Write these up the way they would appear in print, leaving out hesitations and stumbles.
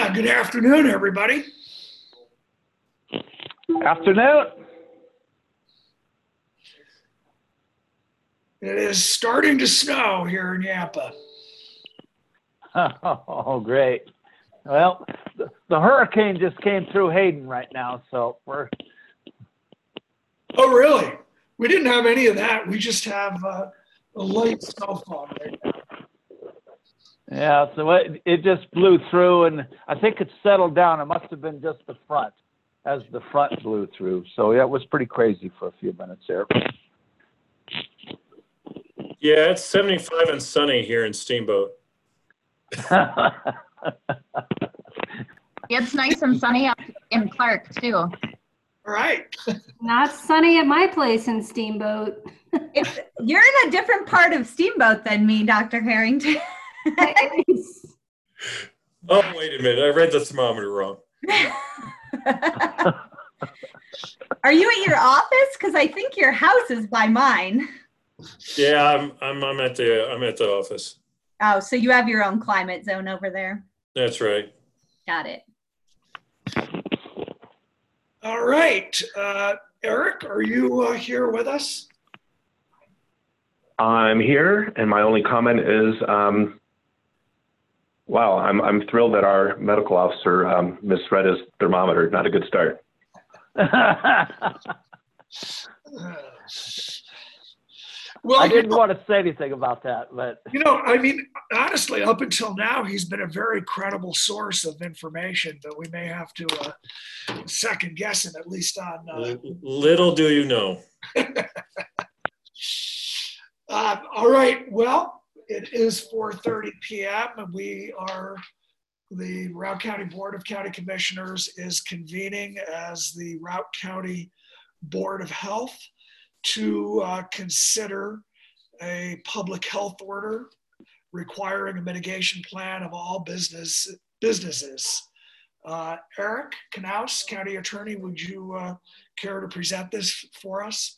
Good afternoon, everybody. Afternoon. It is starting to snow here in Yampa. Oh, great. Well, the hurricane just came through Hayden right now, so we're... Oh, really? We didn't have any of that. We just have a light snowfall right now. Yeah, so it just blew through, and I think it's settled down. It must have been just the front, as the front blew through. So yeah, it was pretty crazy for a few minutes there. Yeah, it's 75 and sunny here in Steamboat. It's nice and sunny up in Clark too. All right. Not sunny at my place in Steamboat. You're in a different part of Steamboat than me, Dr. Harrington. Oh, wait a minute. I read the thermometer wrong. Are you at your office? Because I think your house is by mine. Yeah, I'm at the office. Oh, so you have your own climate zone over there. That's right. Got it. All right. Eric, are you here with us? I'm here, and my only comment is, wow, I'm thrilled that our medical officer misread his thermometer. Not a good start. Well, I didn't want to say anything about that, but I mean, honestly, up until now, he's been a very credible source of information, but we may have to second guess him, at least on. Little do you know. All right. Well, it is 4:30 p.m. and the Routt County Board of County Commissioners is convening as the Routt County Board of Health to consider a public health order requiring a mitigation plan of all businesses. Eric Knaus, County Attorney, would you care to present this for us?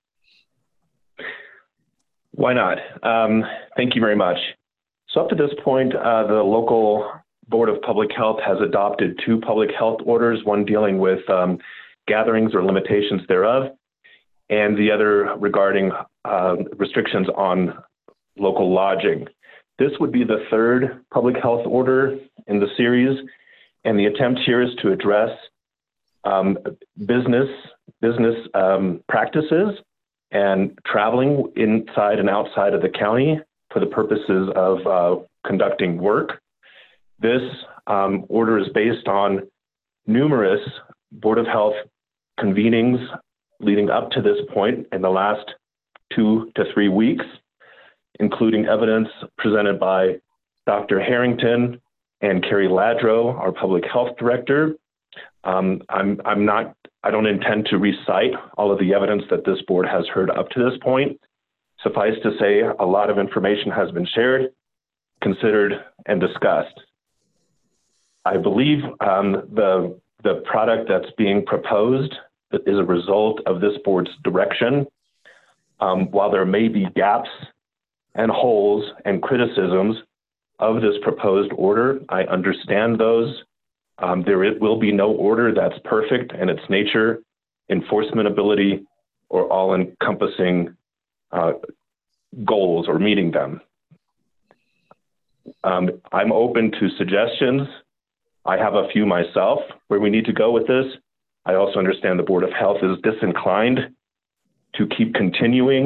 Why not? Thank you very much. So up to this point, the local Board of Public Health has adopted 2 public health orders, one dealing with gatherings or limitations thereof, and the other regarding restrictions on local lodging. This would be the 3rd public health order in the series, and the attempt here is to address business practices and traveling inside and outside of the county for the purposes of conducting work. This order is based on numerous Board of Health convenings leading up to this point in the last 2 to 3 weeks, including evidence presented by Dr. Harrington and Carrie Ladro, our public health director. I don't intend to recite all of the evidence that this board has heard up to this point. Suffice to say, a lot of information has been shared, considered, and discussed. I believe the product that's being proposed is a result of this board's direction. While there may be gaps and holes and criticisms of this proposed order, I understand those. There will be no order that's perfect in its nature, enforcement ability, or all-encompassing goals or meeting them. I'm open to suggestions. I have a few myself where we need to go with this. I also understand the Board of Health is disinclined to keep continuing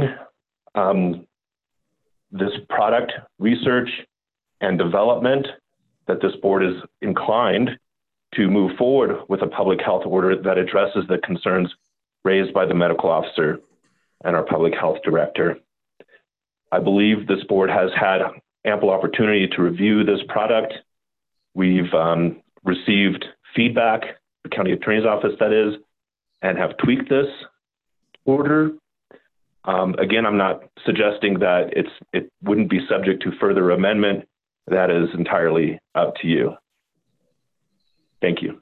this product research and development, that this board is inclined to move forward with a public health order that addresses the concerns raised by the medical officer and our public health director. I believe this board has had ample opportunity to review this product. We've received feedback, the county attorney's office that is, and have tweaked this order. Again, I'm not suggesting that it wouldn't be subject to further amendment. That is entirely up to you. Thank you.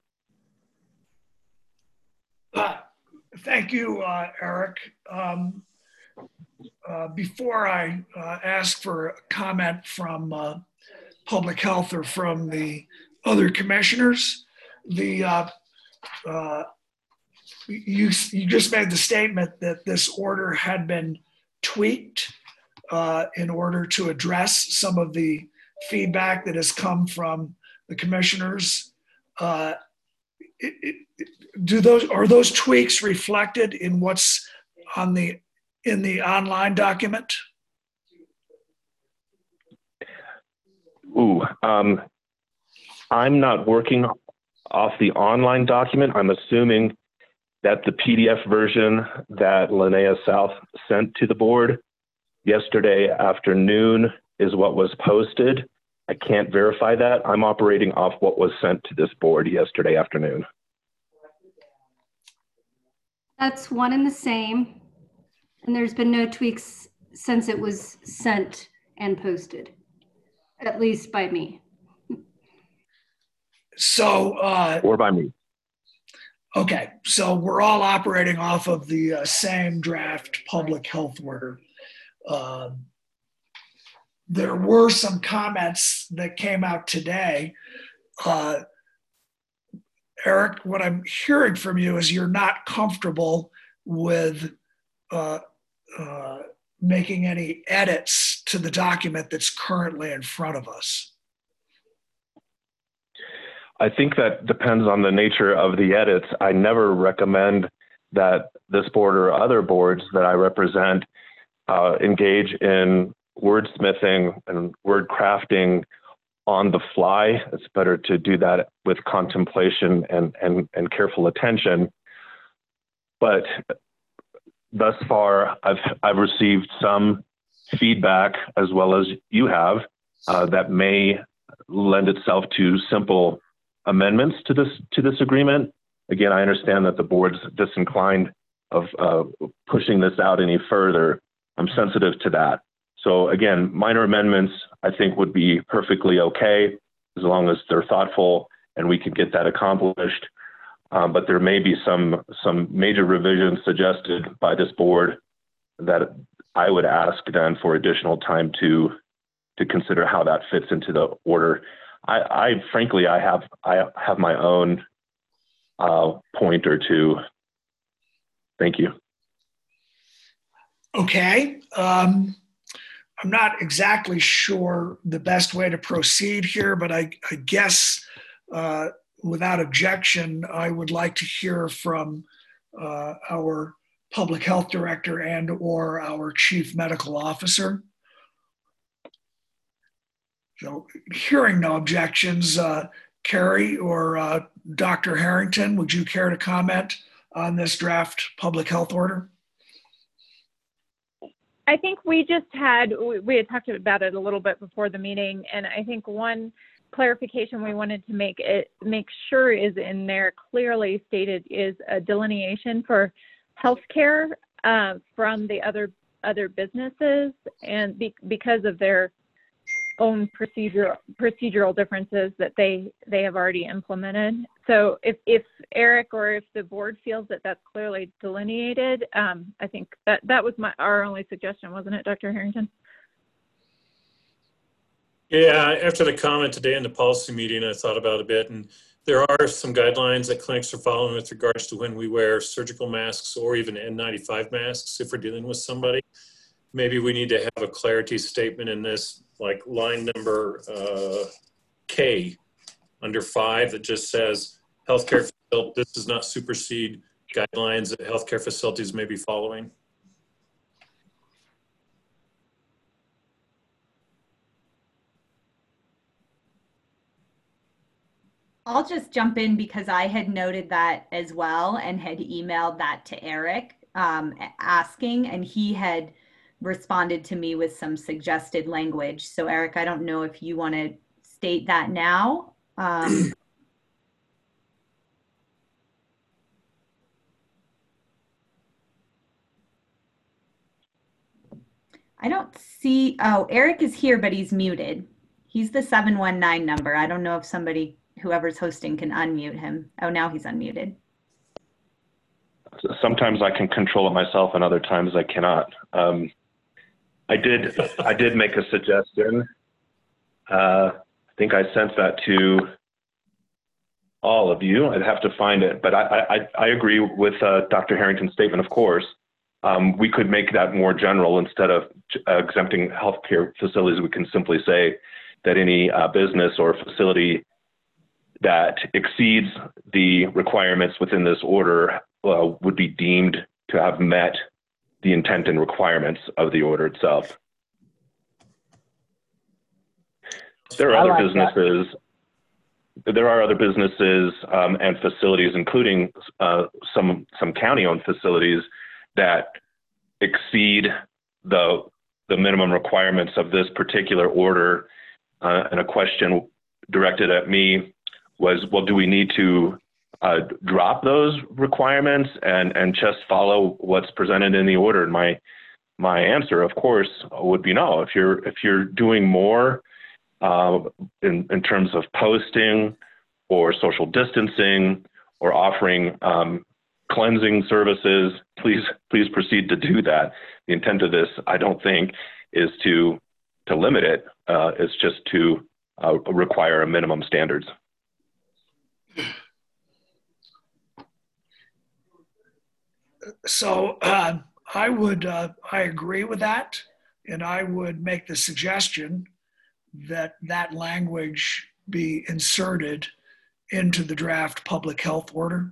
Thank you, Eric. Before I ask for a comment from public health or from the other commissioners. You just made the statement that this order had been tweaked in order to address some of the feedback that has come from the commissioners. Are those tweaks reflected in what's in the online document? I'm not working off the online document. I'm assuming that the PDF version that Linnea South sent to the board yesterday afternoon is what was posted. I can't verify that. I'm operating off what was sent to this board yesterday afternoon. That's one and the same. And there's been no tweaks since it was sent and posted, at least by me. So, or by me. Okay, so we're all operating off of the same draft public health order. There were some comments that came out today. Eric, what I'm hearing from you is you're not comfortable with making any edits to the document that's currently in front of us. I think that depends on the nature of the edits. I never recommend that this board or other boards that I represent engage in wordsmithing and word crafting on the fly. It's better to do that with contemplation and careful attention. But thus far, I've received some feedback, as well as you have, that may lend itself to simple amendments to this agreement. Again, I understand that the board's disinclined of pushing this out any further. I'm sensitive to that. So again, minor amendments I think would be perfectly okay as long as they're thoughtful and we can get that accomplished. But there may be some major revisions suggested by this board that I would ask then for additional time to consider how that fits into the order. I frankly have my own point or two. Thank you. Okay. I'm not exactly sure the best way to proceed here, but I guess without objection, I would like to hear from our public health director and or our chief medical officer. So hearing no objections, Carrie or Dr. Harrington, would you care to comment on this draft public health order? I think we had talked about it a little bit before the meeting, and I think one clarification we wanted to make sure is in there clearly stated is a delineation for healthcare from the other businesses, and because of their own procedural differences that they have already implemented. So if Eric or if the board feels that that's clearly delineated, I think that was our only suggestion, wasn't it, Dr. Harrington? Yeah, after the comment today in the policy meeting, I thought about it a bit, and there are some guidelines that clinics are following with regards to when we wear surgical masks or even N95 masks if we're dealing with somebody. Maybe we need to have a clarity statement in this, like line number K under 5 that just says healthcare facility, this does not supersede guidelines that healthcare facilities may be following. I'll just jump in because I had noted that as well and had emailed that to Eric asking, and he had responded to me with some suggested language. So Eric, I don't know if you want to state that now. I don't see, oh, Eric is here, but he's muted. He's the 719 number. I don't know if whoever's hosting can unmute him. Oh, now he's unmuted. Sometimes I can control it myself and other times I cannot. I did make a suggestion. I think I sent that to all of you. I'd have to find it, but I agree with Dr. Harrington's statement, of course. We could make that more general. Instead of exempting healthcare facilities, we can simply say that any business or facility that exceeds the requirements within this order would be deemed to have met the intent and requirements of the order itself. There are other businesses. There are other businesses and facilities, including some county-owned facilities, that exceed the minimum requirements of this particular order. And a question directed at me was, well, do we need to drop those requirements and just follow what's presented in the order? And my answer, of course, would be no. If you're doing more in terms of posting or social distancing or offering cleansing services, please proceed to do that. The intent of this, I don't think, is to limit it. It's just to require a minimum standards. So I agree with that, and I would make the suggestion that language be inserted into the draft public health order.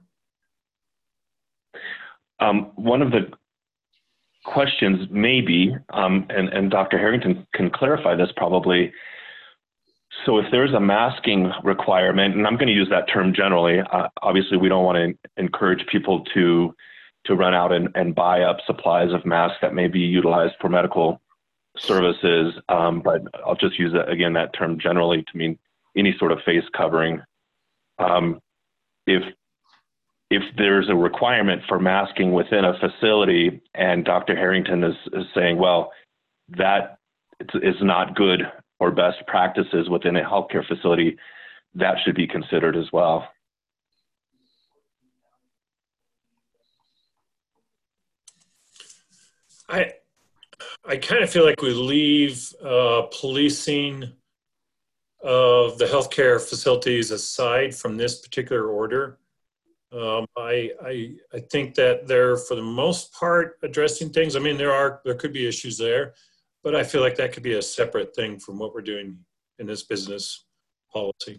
One of the questions maybe, and Dr. Harrington can clarify this probably. So if there's a masking requirement, and I'm going to use that term generally, obviously we don't want to encourage people to run out and buy up supplies of masks that may be utilized for medical services, but I'll just use that, again, that term generally to mean any sort of face covering. If there's a requirement for masking within a facility and Dr. Harrington is saying, well, that is not good or best practices within a healthcare facility, that should be considered as well. I kind of feel like we leave policing of the healthcare facilities aside from this particular order. I think that they're, for the most part, addressing things. I mean, there could be issues there, but I feel like that could be a separate thing from what we're doing in this business policy.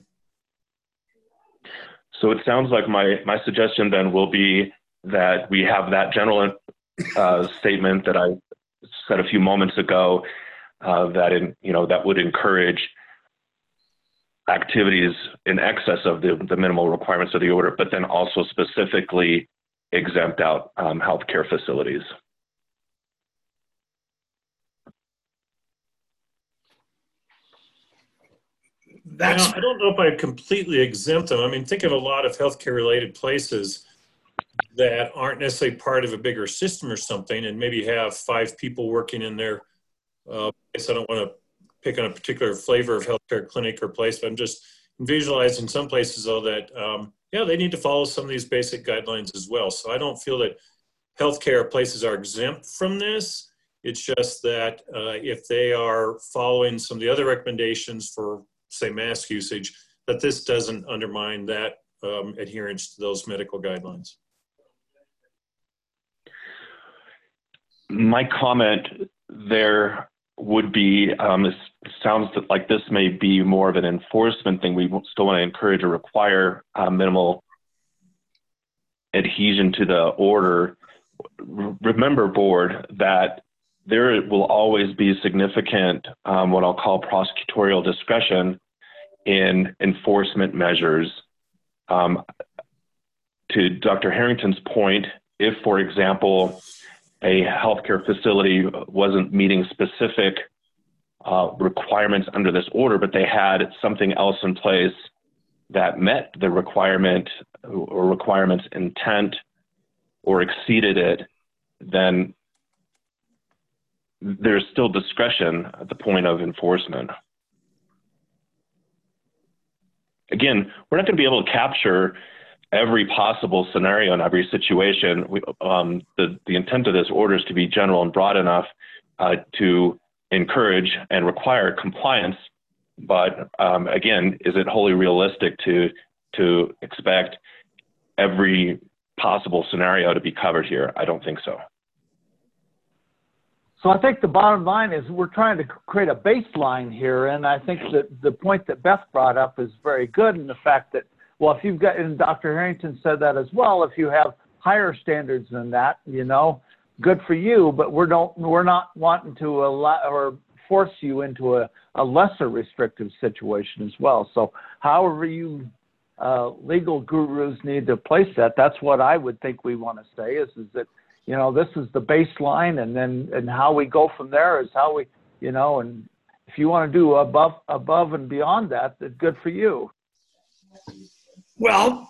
So it sounds like my suggestion then will be that we have that general statement that I said a few moments ago, that would encourage activities in excess of the minimal requirements of the order, but then also specifically exempt out healthcare facilities. I don't know if I completely exempt them. I mean, think of a lot of healthcare related places that aren't necessarily part of a bigger system or something, and maybe have 5 people working in their place. I don't want to pick on a particular flavor of healthcare clinic or place, but I'm just visualizing some places though that, they need to follow some of these basic guidelines as well. So I don't feel that healthcare places are exempt from this. It's just that if they are following some of the other recommendations for, say, mask usage, that this doesn't undermine that adherence to those medical guidelines. My comment there would be, it sounds like this may be more of an enforcement thing. We still want to encourage or require minimal adhesion to the order. Remember, board, that there will always be significant, what I'll call prosecutorial discretion in enforcement measures. To Dr. Harrington's point, if, for example, a healthcare facility wasn't meeting specific requirements under this order, but they had something else in place that met the requirement or requirement's intent or exceeded it, then there's still discretion at the point of enforcement. Again, we're not going to be able to capture every possible scenario in every situation. The intent of this order is to be general and broad enough to encourage and require compliance. But again, is it wholly realistic to to expect every possible scenario to be covered here. I don't think so. So I think the bottom line is we're trying to create a baseline here, and I think that the point that Beth brought up is very good in the fact that, well, if you've got, and Dr. Harrington said that as well, if you have higher standards than that, you know, good for you, but we're not wanting to allow or force you into a lesser restrictive situation as well. So however you legal gurus need to place that, that's what I would think we want to say is that, you know, this is the baseline, and how we go from there is how we, you know, and if you want to do above and beyond that, then good for you. Well,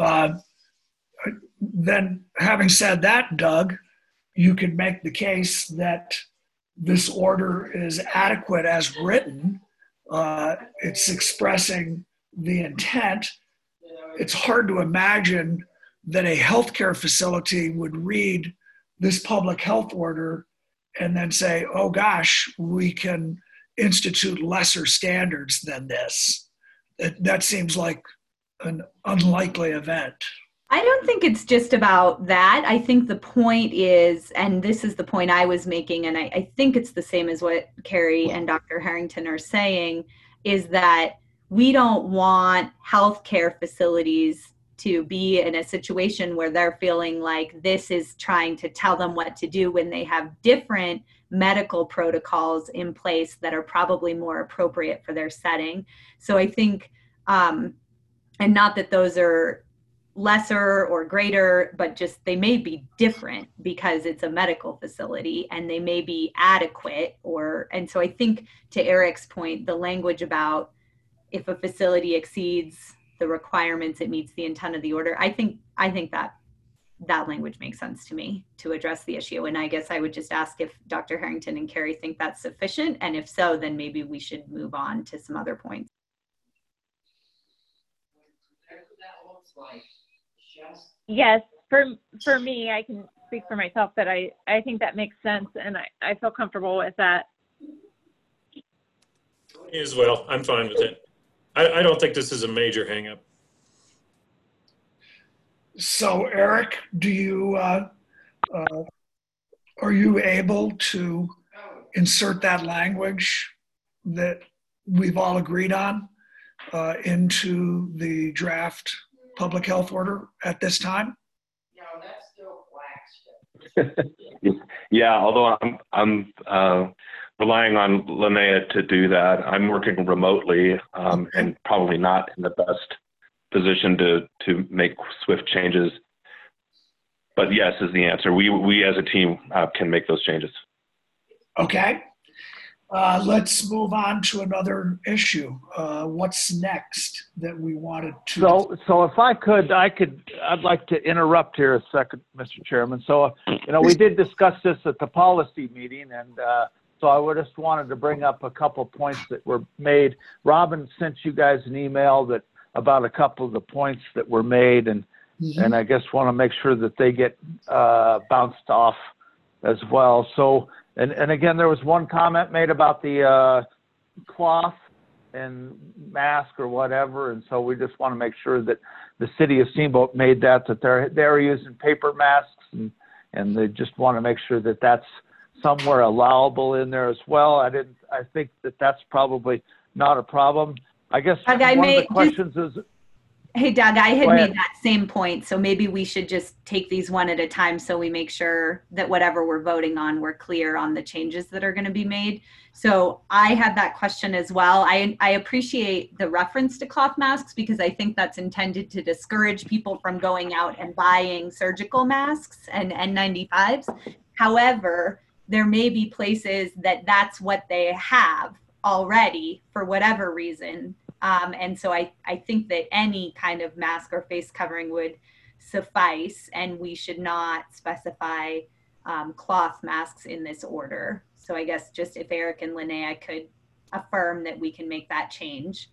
then having said that, Doug, you can make the case that this order is adequate as written. It's expressing the intent. It's hard to imagine that a healthcare facility would read this public health order and then say, oh gosh, we can institute lesser standards than this. That seems like an unlikely event. I don't think it's just about that. I think the point is, and this is the point I was making, and I think it's the same as what Carrie and Dr. Harrington are saying, is that we don't want healthcare facilities to be in a situation where they're feeling like this is trying to tell them what to do when they have different medical protocols in place that are probably more appropriate for their setting. So I think, and not that those are lesser or greater, but just they may be different because it's a medical facility and they may be adequate and so I think to Eric's point, the language about if a facility exceeds the requirements, it meets the intent of the order. I think that language makes sense to me to address the issue. And I guess I would just ask if Dr. Harrington and Carrie think that's sufficient. And if so, then maybe we should move on to some other points. Yes, for me, I can speak for myself that I think that makes sense, and I feel comfortable with that. Me as well. I'm fine with it. I don't think this is a major hangup. So Eric, do you are you able to insert that language that we've all agreed on into the draft public health order at this time? Yeah, although I'm relying on Linnea to do that. I'm working remotely and probably not in the best position to make swift changes. But yes is the answer. We as a team can make those changes. Okay. Let's move on to another issue. What's next that we wanted to? So if I'd like to interrupt here a second, Mr. Chairman. So, you know, we did discuss this at the policy meeting, and so I would just wanted to bring up a couple points that were made. Robin sent you guys an email about a couple of the points that were made, and I guess want to make sure that they get bounced off as well. So. And again, there was one comment made about the cloth and mask or whatever, and so we just want to make sure that the city of Steamboat made that they're using paper masks, and they just want to make sure that that's somewhere allowable in there as well. I think that that's probably not a problem. I guess one of the questions is. Hey, Doug, I had made that same point, so maybe we should just take these one at a time so we make sure that whatever we're voting on, we're clear on the changes that are going to be made. So I had that question as well. I appreciate the reference to cloth masks because I think that's intended to discourage people from going out and buying surgical masks and N95s. However, there may be places that's what they have already for whatever reason. And so I think that any kind of mask or face covering would suffice, and we should not specify cloth masks in this order. So I guess just if Eric and Linnea could affirm that we can make that change.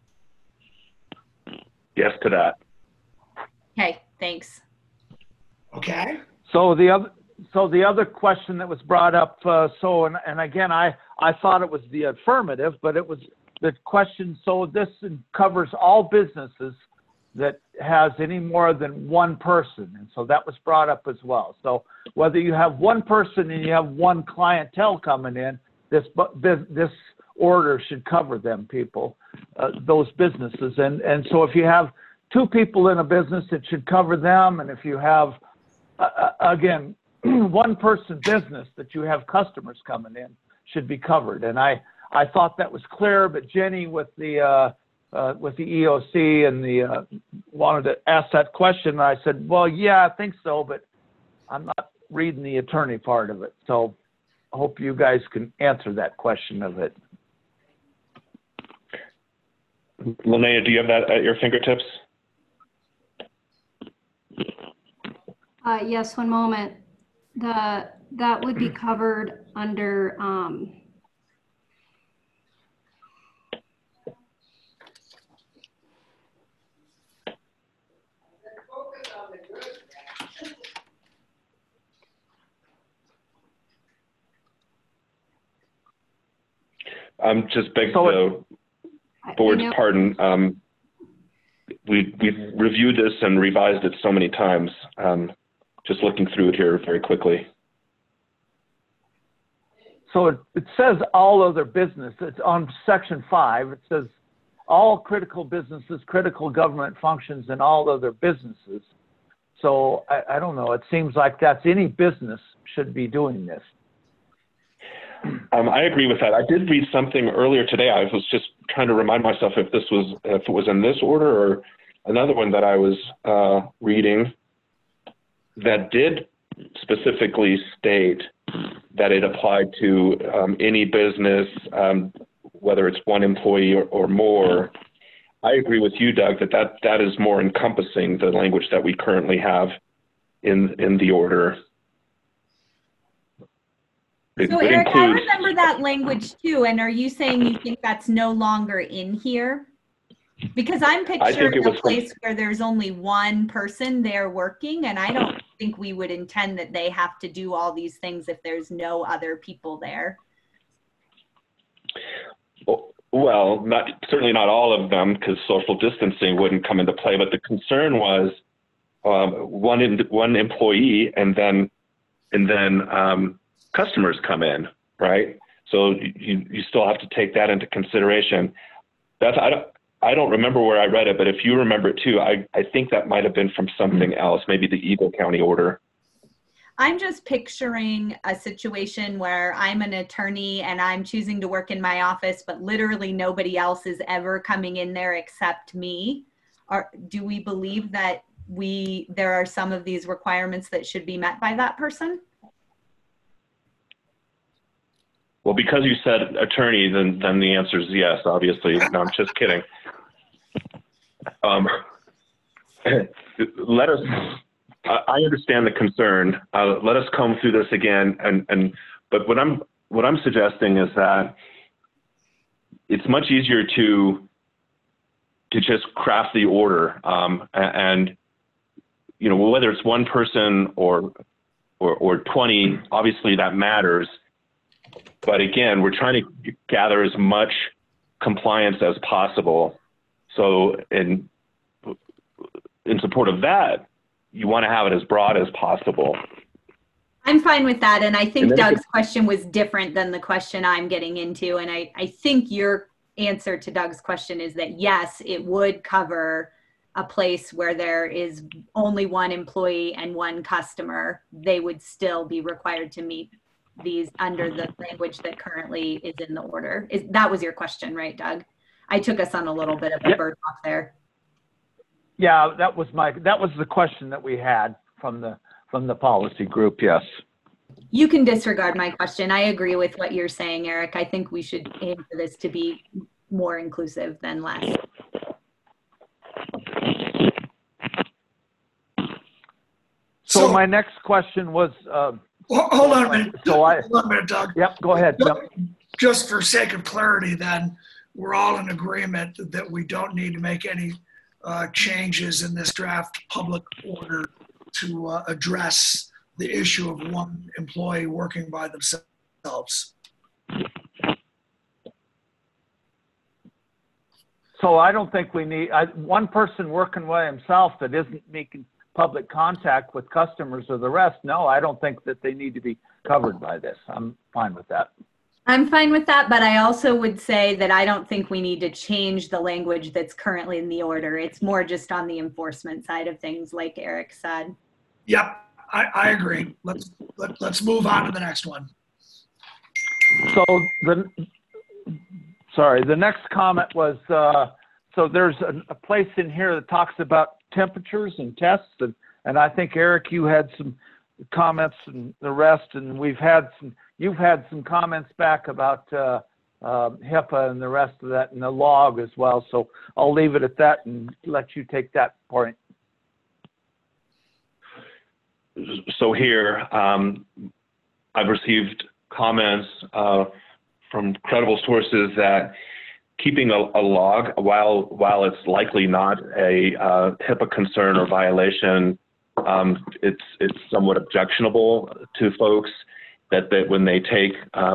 Yes to that. Okay, thanks. Okay. So the other question that was brought up, and again, I thought it was the affirmative, but it was the question. So this covers all businesses that has any more than one person. And so that was brought up as well. So whether you have one person and you have one clientele coming in, this order should cover them people, those businesses. And so if you have two people in a business, it should cover them. And if you have, again, one person business that you have customers coming in should be covered. And I thought that was clear, but Jenny with the EOC and the wanted to ask that question. And I said, well, yeah, I think so, but I'm not reading the attorney part of it. So I hope you guys can answer that question of it. Linnea, do you have that at your fingertips? Yes, one moment. That would be covered under Just beg the board's pardon. We've reviewed this and revised it so many times. Just looking through it here very quickly. So it says all other business. It's on section 5. It says all critical businesses, critical government functions, and all other businesses. So I don't know. It seems like that's any business should be doing this. I agree with that. I did read something earlier today. I was just trying to remind myself if it was in this order or another one that I was reading that did specifically state that it applied to any business, whether it's one employee or more. I agree with you, Doug, that is more encompassing the language that we currently have in the order. So Eric, I remember that language too. And are you saying you think that's no longer in here? Because I'm picturing a place where there's only one person there working, and I don't think we would intend that they have to do all these things if there's no other people there. Well, certainly not all of them, because social distancing wouldn't come into play. But the concern was one employee, and then customers come in, right? So you still have to take that into consideration. I don't remember where I read it, but if you remember it too, I think that might have been from something else, maybe the Eagle County order. I'm just picturing a situation where I'm an attorney and I'm choosing to work in my office, but literally nobody else is ever coming in there except me. Do we believe that there are some of these requirements that should be met by that person? Well, because you said attorney, then the answer is yes, obviously. No, I'm just kidding. I understand the concern. Let us comb through this again. But what I'm suggesting is that it's much easier to just craft the order. And whether it's one person or 20, obviously that matters. But again, we're trying to gather as much compliance as possible. So in support of that, you want to have it as broad as possible. I'm fine with that. And I think Doug's question was different than the question I'm getting into. And I think your answer to Doug's question is that, yes, it would cover a place where there is only one employee and one customer. They would still be required to meet these under the language that currently is in the order. That was your question, right, Doug? I took us on a little bit of a bird off there. Yeah, that was the question that we had from the policy group. Yes. You can disregard my question. I agree with what you're saying, Eric. I think we should aim for this to be more inclusive than less. So my next question was. Hold on a minute. Hold on a minute, Doug. Yep, go ahead. Just for sake of clarity, then, we're all in agreement that we don't need to make any changes in this draft public order to address the issue of one employee working by themselves. So I don't think we need, one person working by himself that isn't making public contact with customers or the rest, no, I don't think that they need to be covered by this. I'm fine with that. I'm fine with that, but I also would say that I don't think we need to change the language that's currently in the order. It's more just on the enforcement side of things, like Eric said. Yep, I agree. Let's move on to the next one. So the next comment was, so there's a place in here that talks about temperatures and tests, and I think, Eric, you had some comments and the rest, and you've had some comments back about HIPAA and the rest of that and the log as well. So I'll leave it at that and let you take that point. So here, I've received comments from credible sources that keeping a log, while it's likely not a HIPAA concern or violation, it's somewhat objectionable to folks that when they take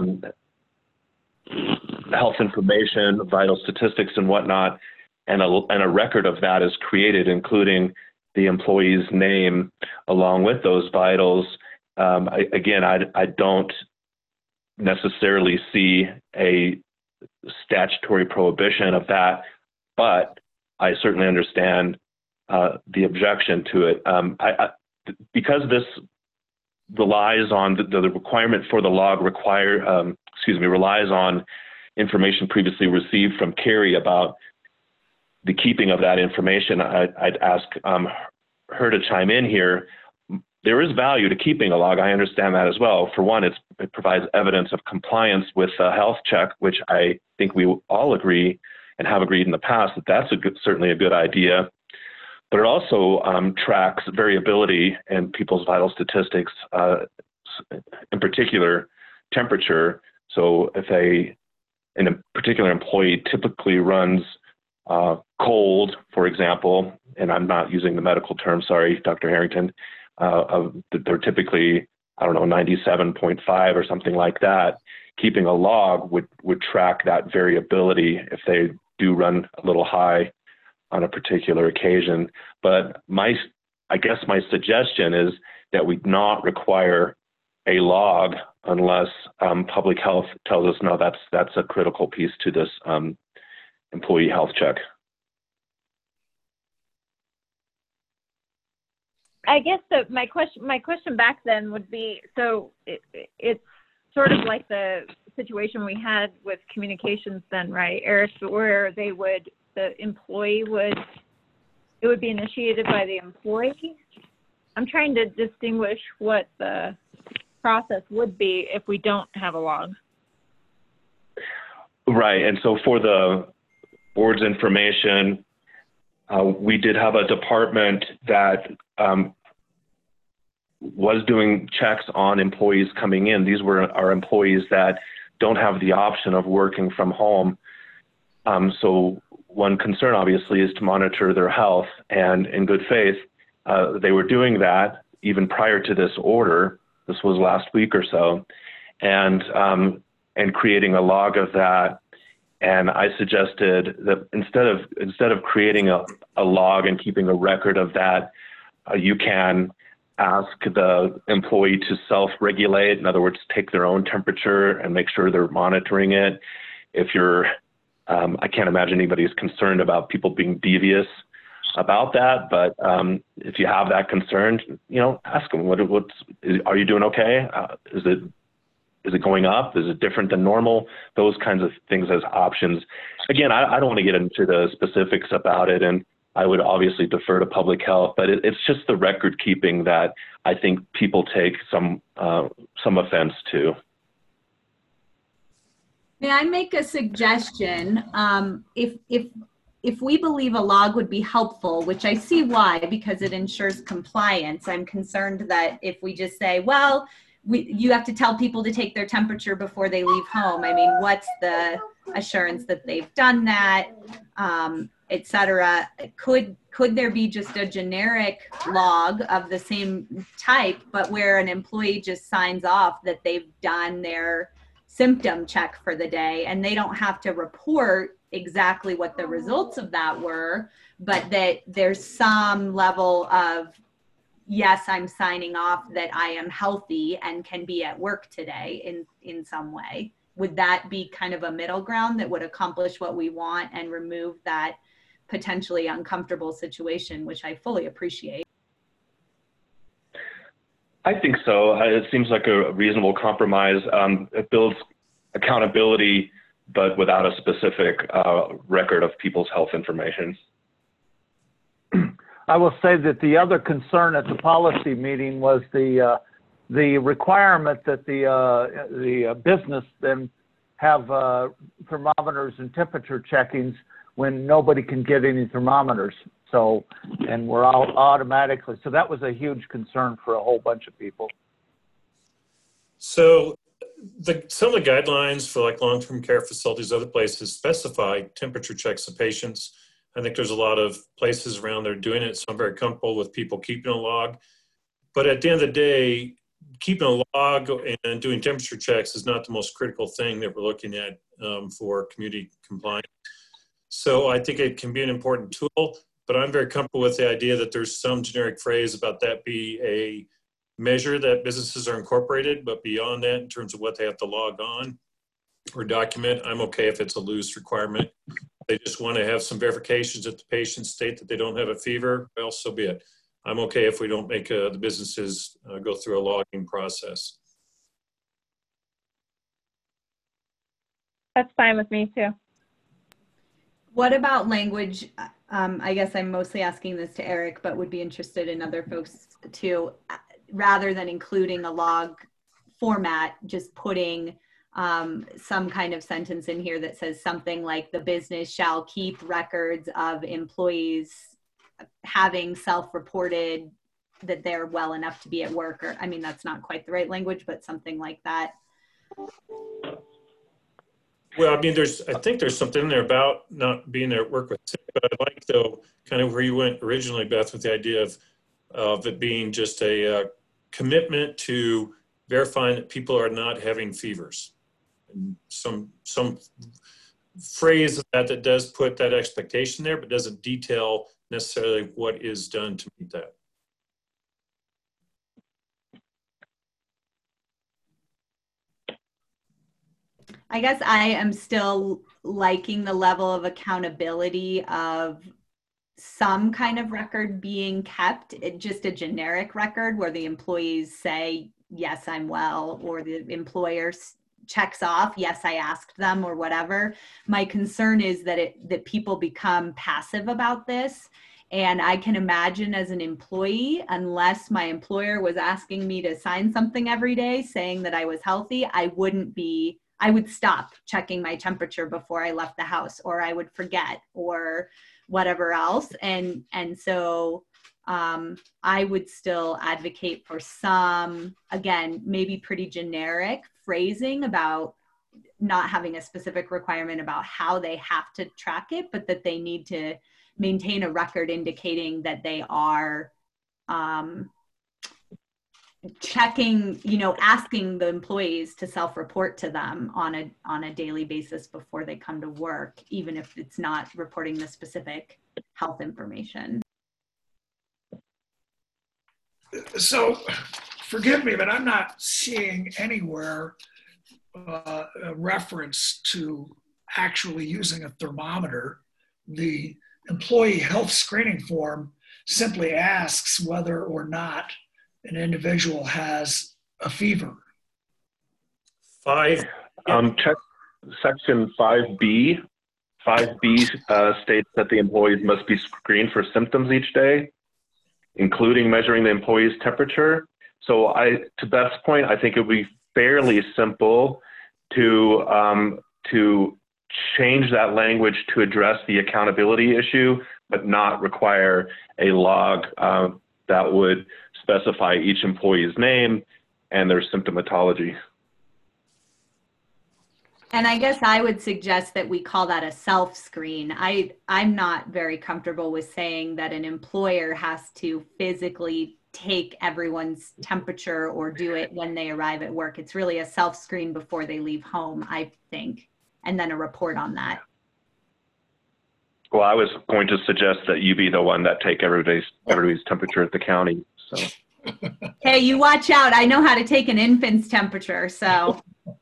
health information, vital statistics and whatnot, and a record of that is created, including the employee's name along with those vitals. I don't necessarily see a statutory prohibition of that, but I certainly understand the objection to it. Because this relies on the requirement for the log relies on information previously received from Carrie about the keeping of that information. I'd ask her to chime in here. There is value to keeping a log. I understand that as well. For one, it provides evidence of compliance with a health check, which I think we all agree and have agreed in the past that that's certainly a good idea. But it also tracks variability in people's vital statistics, in particular temperature. So if a particular employee typically runs cold, for example, and I'm not using the medical term, sorry, Dr. Harrington, they're typically, 97.5 or something like that. Keeping a log would track that variability if they do run a little high on a particular occasion. But I guess my suggestion is that we not require a log unless public health tells us, no, that's a critical piece to this employee health check. I guess my question back then would be, so it's sort of like the situation we had with communications then, right, Eric, where it would be initiated by the employee? I'm trying to distinguish what the process would be if we don't have a log. Right, and so for the board's information, we did have a department that was doing checks on employees coming in. These were our employees that don't have the option of working from home. So one concern, obviously, is to monitor their health. And in good faith, they were doing that even prior to this order. This was last week or so, and creating a log of that. And I suggested that instead of creating a log and keeping a record of that, you can ask the employee to self-regulate. In other words, take their own temperature and make sure they're monitoring it. If you're, I can't imagine anybody's concerned about people being devious about that, but if you have that concern, ask them, are you doing okay? Is it going up? Is it different than normal? Those kinds of things as options. Again, I don't want to get into the specifics about it, and I would obviously defer to public health, but it's just the record keeping that I think people take some offense to. May I make a suggestion? If we believe a log would be helpful, which I see why, because it ensures compliance, I'm concerned that if we just say, well, you have to tell people to take their temperature before they leave home. I mean, what's the assurance that they've done that, et cetera? Could there be just a generic log of the same type, but where an employee just signs off that they've done their symptom check for the day, and they don't have to report exactly what the results of that were, but that there's some level of, yes, I'm signing off that I am healthy and can be at work today in some way. Would that be kind of a middle ground that would accomplish what we want and remove that potentially uncomfortable situation, which I fully appreciate? I think so. It seems like a reasonable compromise. It builds accountability, but without a specific record of people's health information. I will say that the other concern at the policy meeting was the requirement that the business then have thermometers and temperature checkings when nobody can get any thermometers. So, and we're all automatically, so that was a huge concern for a whole bunch of people. So some of the guidelines for like long-term care facilities, other places specify temperature checks of patients. I think there's a lot of places around there doing it, so I'm very comfortable with people keeping a log. But at the end of the day, keeping a log and doing temperature checks is not the most critical thing that we're looking at for community compliance. So I think it can be an important tool, but I'm very comfortable with the idea that there's some generic phrase about that be a measure that businesses are incorporated, but beyond that, in terms of what they have to log on or document, I'm okay if it's a loose requirement. They just want to have some verifications that the patients state that they don't have a fever, well, so be it. I'm okay if we don't make the businesses go through a logging process. That's fine with me too. What about language? I guess I'm mostly asking this to Eric, but would be interested in other folks too. Rather than including a log format, just putting some kind of sentence in here that says something like the business shall keep records of employees having self-reported that they're well enough to be at work, or I mean, that's not quite the right language, but something like that. Well, I mean, I think there's something in there about not being there at work with sick, but I like though kind of where you went originally, Beth, with the idea of it being just a commitment to verifying that people are not having fevers. And some phrase that does put that expectation there, but doesn't detail necessarily what is done to meet that. I guess I am still liking the level of accountability of some kind of record being kept, just a generic record where the employees say, yes, I'm well, or the employer checks off, yes, I asked them, or whatever. My concern is that people become passive about this. And I can imagine as an employee, unless my employer was asking me to sign something every day saying that I was healthy, I would stop checking my temperature before I left the house, or I would forget, or whatever else. And so I would still advocate for some, again, maybe pretty generic phrasing about not having a specific requirement about how they have to track it, but that they need to maintain a record indicating that they are checking, asking the employees to self-report to them on a daily basis before they come to work, even if it's not reporting the specific health information. So forgive me, but I'm not seeing anywhere a reference to actually using a thermometer. The employee health screening form simply asks whether or not an individual has a fever. Check section 5B. 5B states that the employees must be screened for symptoms each day, including measuring the employee's temperature. So to Beth's point, I think it would be fairly simple to change that language to address the accountability issue, but not require a log that would specify each employee's name and their symptomatology. And I guess I would suggest that we call that a self-screen. I'm not very comfortable with saying that an employer has to physically take everyone's temperature or do it when they arrive at work. It's really a self-screen before they leave home, I think, and then a report on that. Well, I was going to suggest that you be the one that take everybody's temperature at the county. So. Hey, you watch out. I know how to take an infant's temperature, so.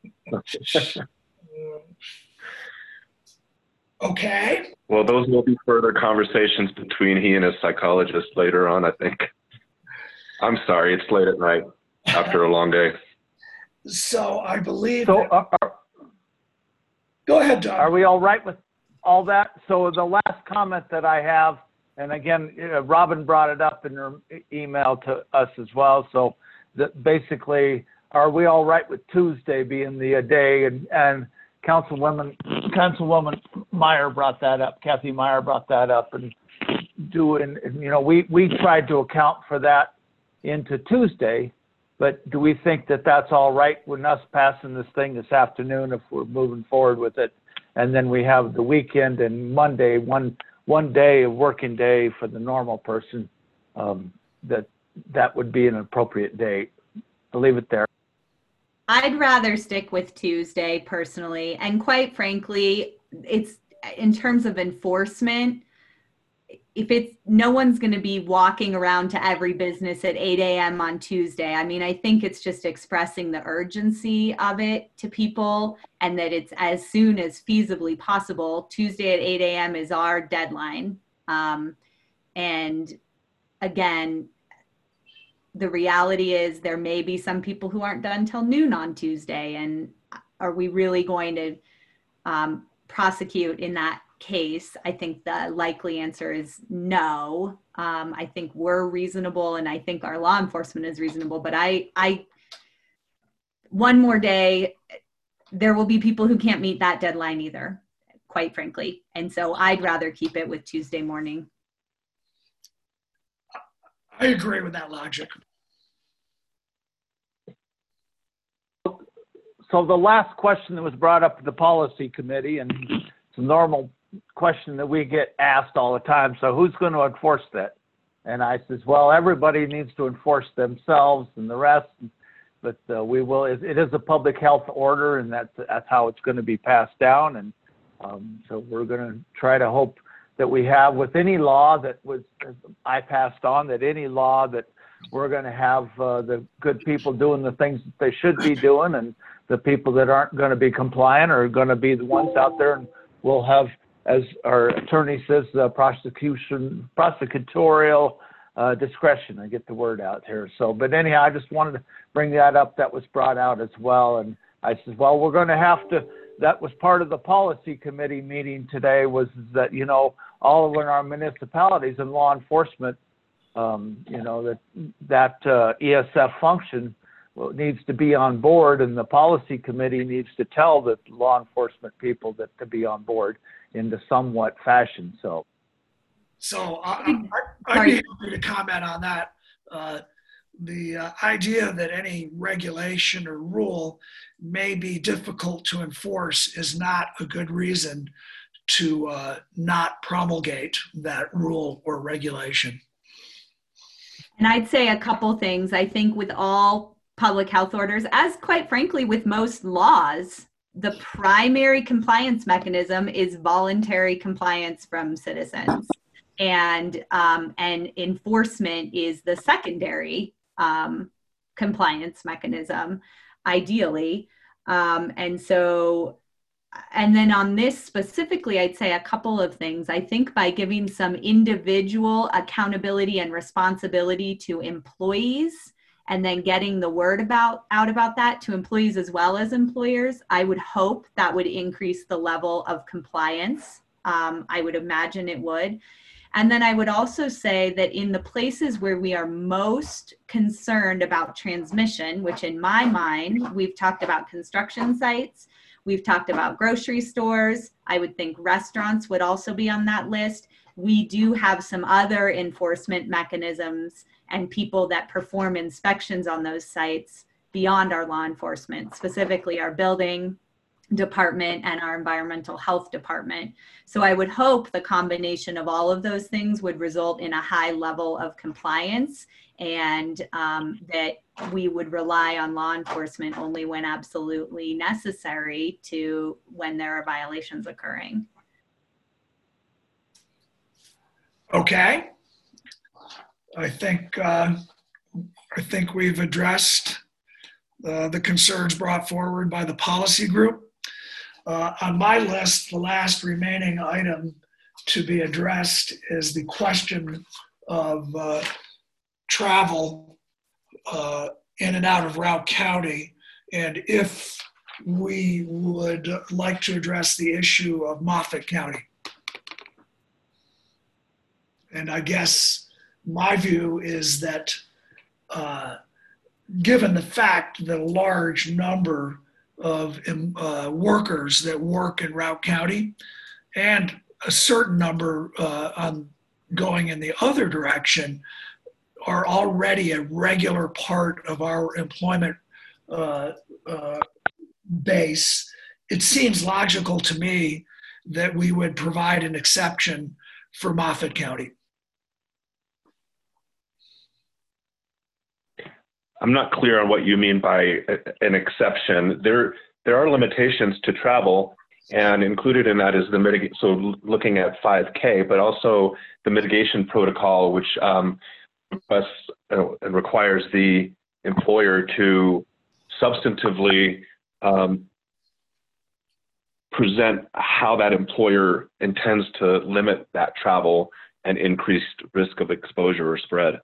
Okay. Well, those will be further conversations between he and his psychologist later on, I think. I'm sorry, it's late at night after a long day. So I believe. So Go ahead, Doug. are we all right with all that? So the last comment that I have, and again, Robin brought it up in her email to us as well. So that basically, are we all right with Tuesday being the day? And Councilwoman Meyer brought that up. Kathy Meyer brought that up, and we tried to account for that into Tuesday, but do we think that that's all right with us passing this thing this afternoon if we're moving forward with it? And then we have the weekend and Monday, one day, a working day for the normal person, that would be an appropriate day. I'll leave it there. I'd rather stick with Tuesday personally. And quite frankly, it's in terms of enforcement, no one's going to be walking around to every business at 8 a.m. on Tuesday. I mean, I think it's just expressing the urgency of it to people and that it's as soon as feasibly possible. Tuesday at 8 a.m. is our deadline. And again, the reality is there may be some people who aren't done till noon on Tuesday. And are we really going to prosecute in that case? I think the likely answer is no. I think we're reasonable and I think our law enforcement is reasonable, but one more day, there will be people who can't meet that deadline either, quite frankly. And so I'd rather keep it with Tuesday morning. I agree with that logic. So the last question that was brought up to the policy committee, and it's a normal question that we get asked all the time. So who's going to enforce that? And I says, well, everybody needs to enforce themselves and the rest, but we will. It is a public health order, and that's how it's going to be passed down. And so we're going to try to hope that we have with any law that I passed on, that any law that we're going to have the good people doing the things that they should be doing, and the people that aren't going to be compliant are going to be the ones out there, and we'll have, as our attorney says, the prosecutorial discretion. I get the word out here. So, but anyhow, I just wanted to bring that up. That was brought out as well. And I said, well, we're going to have to, that was part of the policy committee meeting today, was that, all of our municipalities and law enforcement, that ESF function needs to be on board, and the policy committee needs to tell the law enforcement people that to be on board into somewhat fashion. So I'd be happy to comment on that. The idea that any regulation or rule may be difficult to enforce is not a good reason to not promulgate that rule or regulation. And I'd say a couple things. I think with all public health orders, as quite frankly with most laws, the primary compliance mechanism is voluntary compliance from citizens, and enforcement is the secondary compliance mechanism, ideally. And then on this specifically, I'd say a couple of things. I think by giving some individual accountability and responsibility to employees, and then getting the word out about that to employees as well as employers, I would hope that would increase the level of compliance. I would imagine it would. And then I would also say that in the places where we are most concerned about transmission, which in my mind, we've talked about construction sites, we've talked about grocery stores, I would think restaurants would also be on that list. We do have some other enforcement mechanisms and people that perform inspections on those sites beyond our law enforcement, specifically our building department and our environmental health department. So I would hope the combination of all of those things would result in a high level of compliance and that we would rely on law enforcement only when absolutely necessary to when there are violations occurring. Okay. I think we've addressed the concerns brought forward by the policy group. On my list, the last remaining item to be addressed is the question of travel in and out of Routt County, and if we would like to address the issue of Moffat County. And I guess my view is that given the fact that a large number of workers that work in Routt County and a certain number going in the other direction are already a regular part of our employment base, it seems logical to me that we would provide an exception for Moffat County. I'm not clear on what you mean by an exception. There are limitations to travel, and included in that is the mitigation. So looking at 5K, but also the mitigation protocol, which requires the employer to substantively present how that employer intends to limit that travel and increased risk of exposure or spread.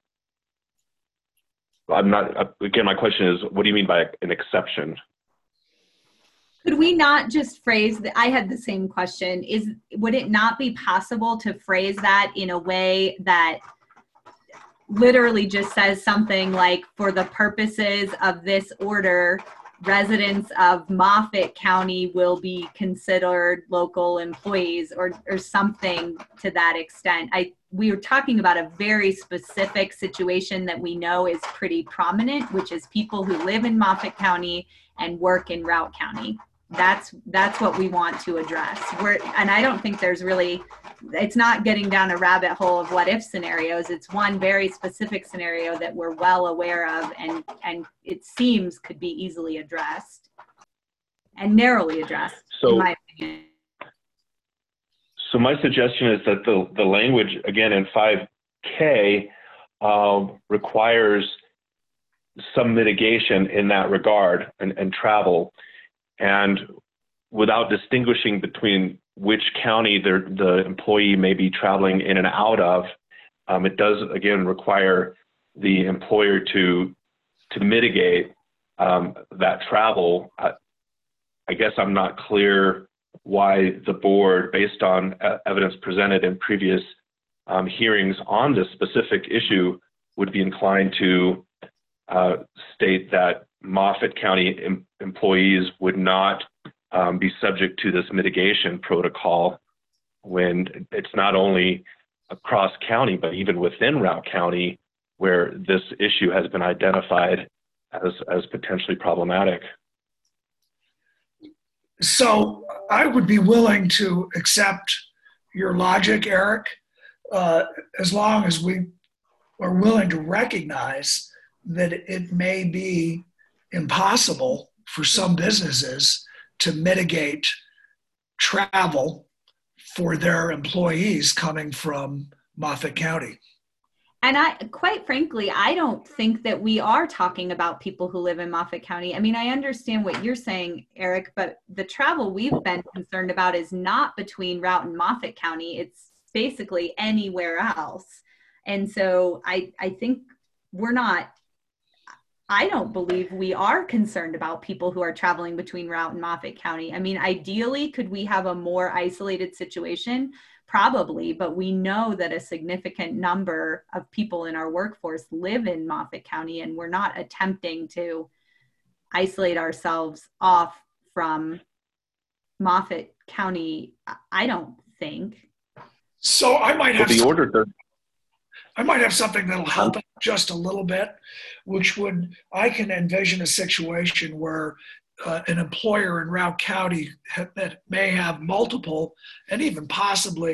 Again, my question is, what do you mean by an exception? Could we not just phrase that? I had the same question. Would it not be possible to phrase that in a way that literally just says something like, for the purposes of this order, residents of Moffat County will be considered local employees, or something to that extent? We were talking about a very specific situation that we know is pretty prominent, which is people who live in Moffat County and work in Routt County. That's what we want to address. And I don't think there's really, it's not getting down a rabbit hole of what if scenarios. It's one very specific scenario that we're well aware of, and it seems could be easily addressed and narrowly addressed, in my opinion. So my suggestion is that the language, again, in 5K requires some mitigation in that regard and travel. And without distinguishing between which county the employee may be traveling in and out of, it does, again, require the employer to mitigate that travel. I guess I'm not clear why the board, based on evidence presented in previous hearings on this specific issue, would be inclined to state that Moffat County employees would not be subject to this mitigation protocol, when it's not only across county, but even within Routt County, where this issue has been identified as potentially problematic. So I would be willing to accept your logic, Eric, as long as we are willing to recognize that it may be impossible for some businesses to mitigate travel for their employees coming from Moffat County. And quite frankly, I don't think that we are talking about people who live in Moffat County. I mean, I understand what you're saying, Eric, but the travel we've been concerned about is not between Routt and Moffat County. It's basically anywhere else. And so I think I don't believe we are concerned about people who are traveling between Routt and Moffat County. I mean, ideally, could we have a more isolated situation? Probably, but we know that a significant number of people in our workforce live in Moffat County, and we're not attempting to isolate ourselves off from Moffat County, I don't think. So I might have the order. I might have something that'll help out just a little bit, which I can envision a situation where an employer in Routt County that may have multiple and even possibly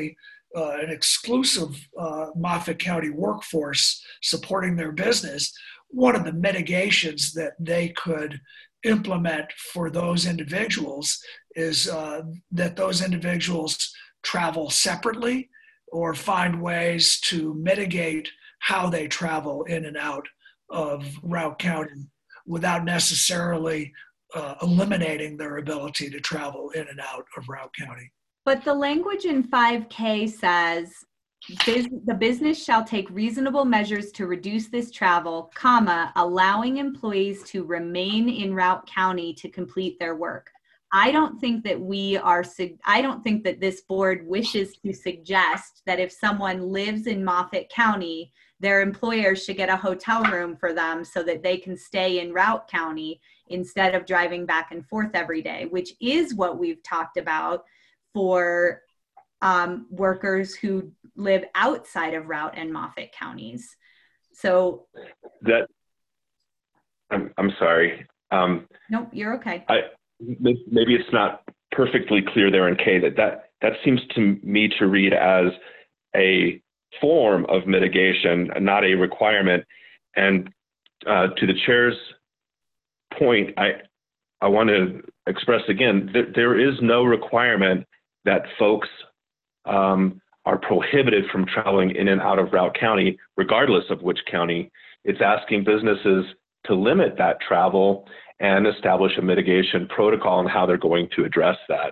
an exclusive Moffat County workforce supporting their business, one of the mitigations that they could implement for those individuals is that those individuals travel separately or find ways to mitigate how they travel in and out of Routt County without necessarily eliminating their ability to travel in and out of Routt County. But the language in 5K says, the business shall take reasonable measures to reduce this travel, comma, allowing employees to remain in Routt County to complete their work. I don't think that I don't think that this board wishes to suggest that if someone lives in Moffat County, their employer should get a hotel room for them so that they can stay in Routt County instead of driving back and forth every day, which is what we've talked about for workers who live outside of Routt and Moffat counties. So that, I'm sorry. Nope, you're okay. Maybe it's not perfectly clear there in K that seems to me to read as a form of mitigation, not a requirement. And to the chair's point, I want to express again that there is no requirement that folks are prohibited from traveling in and out of Routt County, regardless of which county. It's asking businesses to limit that travel and establish a mitigation protocol on how they're going to address that.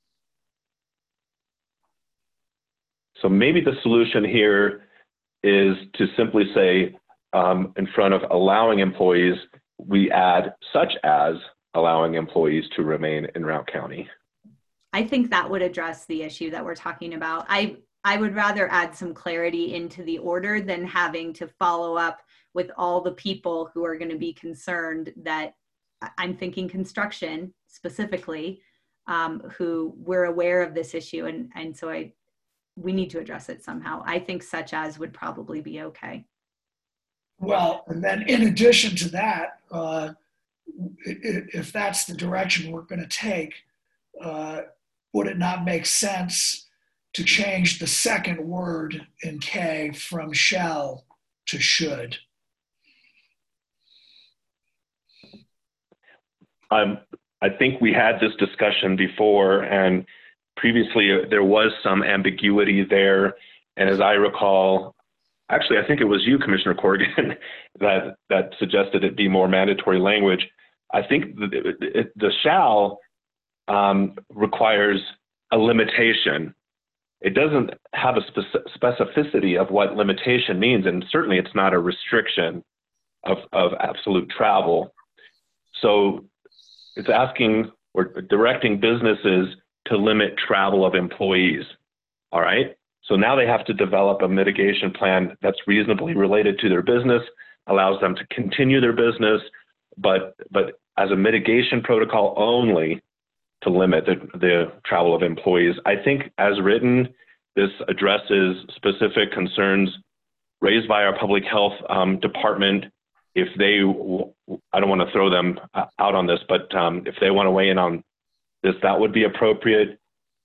So maybe the solution here is to simply say, in front of allowing employees, we add such as allowing employees to remain in Routt County. I think that would address the issue that we're talking about. I would rather add some clarity into the order than having to follow up with all the people who are going to be concerned that I'm thinking construction specifically, who we're aware of this issue. And so we need to address it somehow. I think such as would probably be okay. Well, and then in addition to that, if that's the direction we're going to take, would it not make sense to change the second word in K from shall to should? I think we had this discussion before, and previously there was some ambiguity there. And as I recall, actually, I think it was you, Commissioner Corrigan, that suggested it be more mandatory language. I think the shall requires a limitation. It doesn't have a specificity of what limitation means, and certainly it's not a restriction of absolute travel. So it's asking or directing businesses to limit travel of employees, all right? So now they have to develop a mitigation plan that's reasonably related to their business, allows them to continue their business, but as a mitigation protocol only to limit the travel of employees. I think as written, this addresses specific concerns raised by our public health department. If they, I don't want to throw them out on this, but if they want to weigh in on this, that would be appropriate.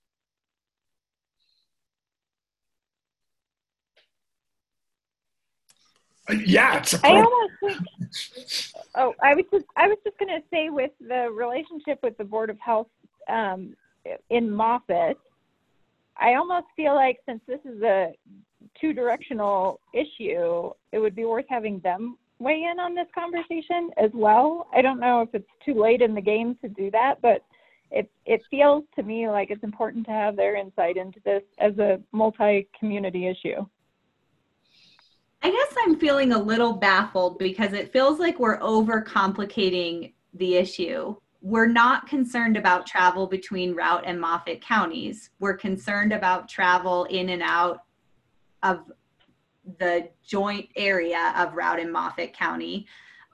Yeah, it's appropriate. I was just going to say, with the relationship with the Board of Health in Moffat, I almost feel like since this is a two-directional issue, it would be worth having them weigh in on this conversation as well. I don't know if it's too late in the game to do that, but it feels to me like it's important to have their insight into this as a multi-community issue. I guess I'm feeling a little baffled because it feels like we're overcomplicating the issue. We're not concerned about travel between Routt and Moffat counties. We're concerned about travel in and out of the joint area of Routt and Moffat County,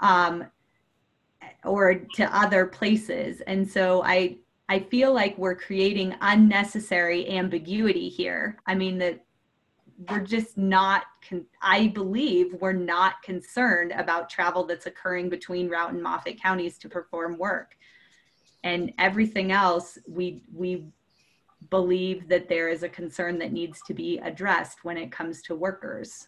or to other places. And so I feel like we're creating unnecessary ambiguity here. I mean, that we're just not, I believe we're not concerned about travel that's occurring between Routt and Moffat counties to perform work. And everything else, we believe that there is a concern that needs to be addressed when it comes to workers.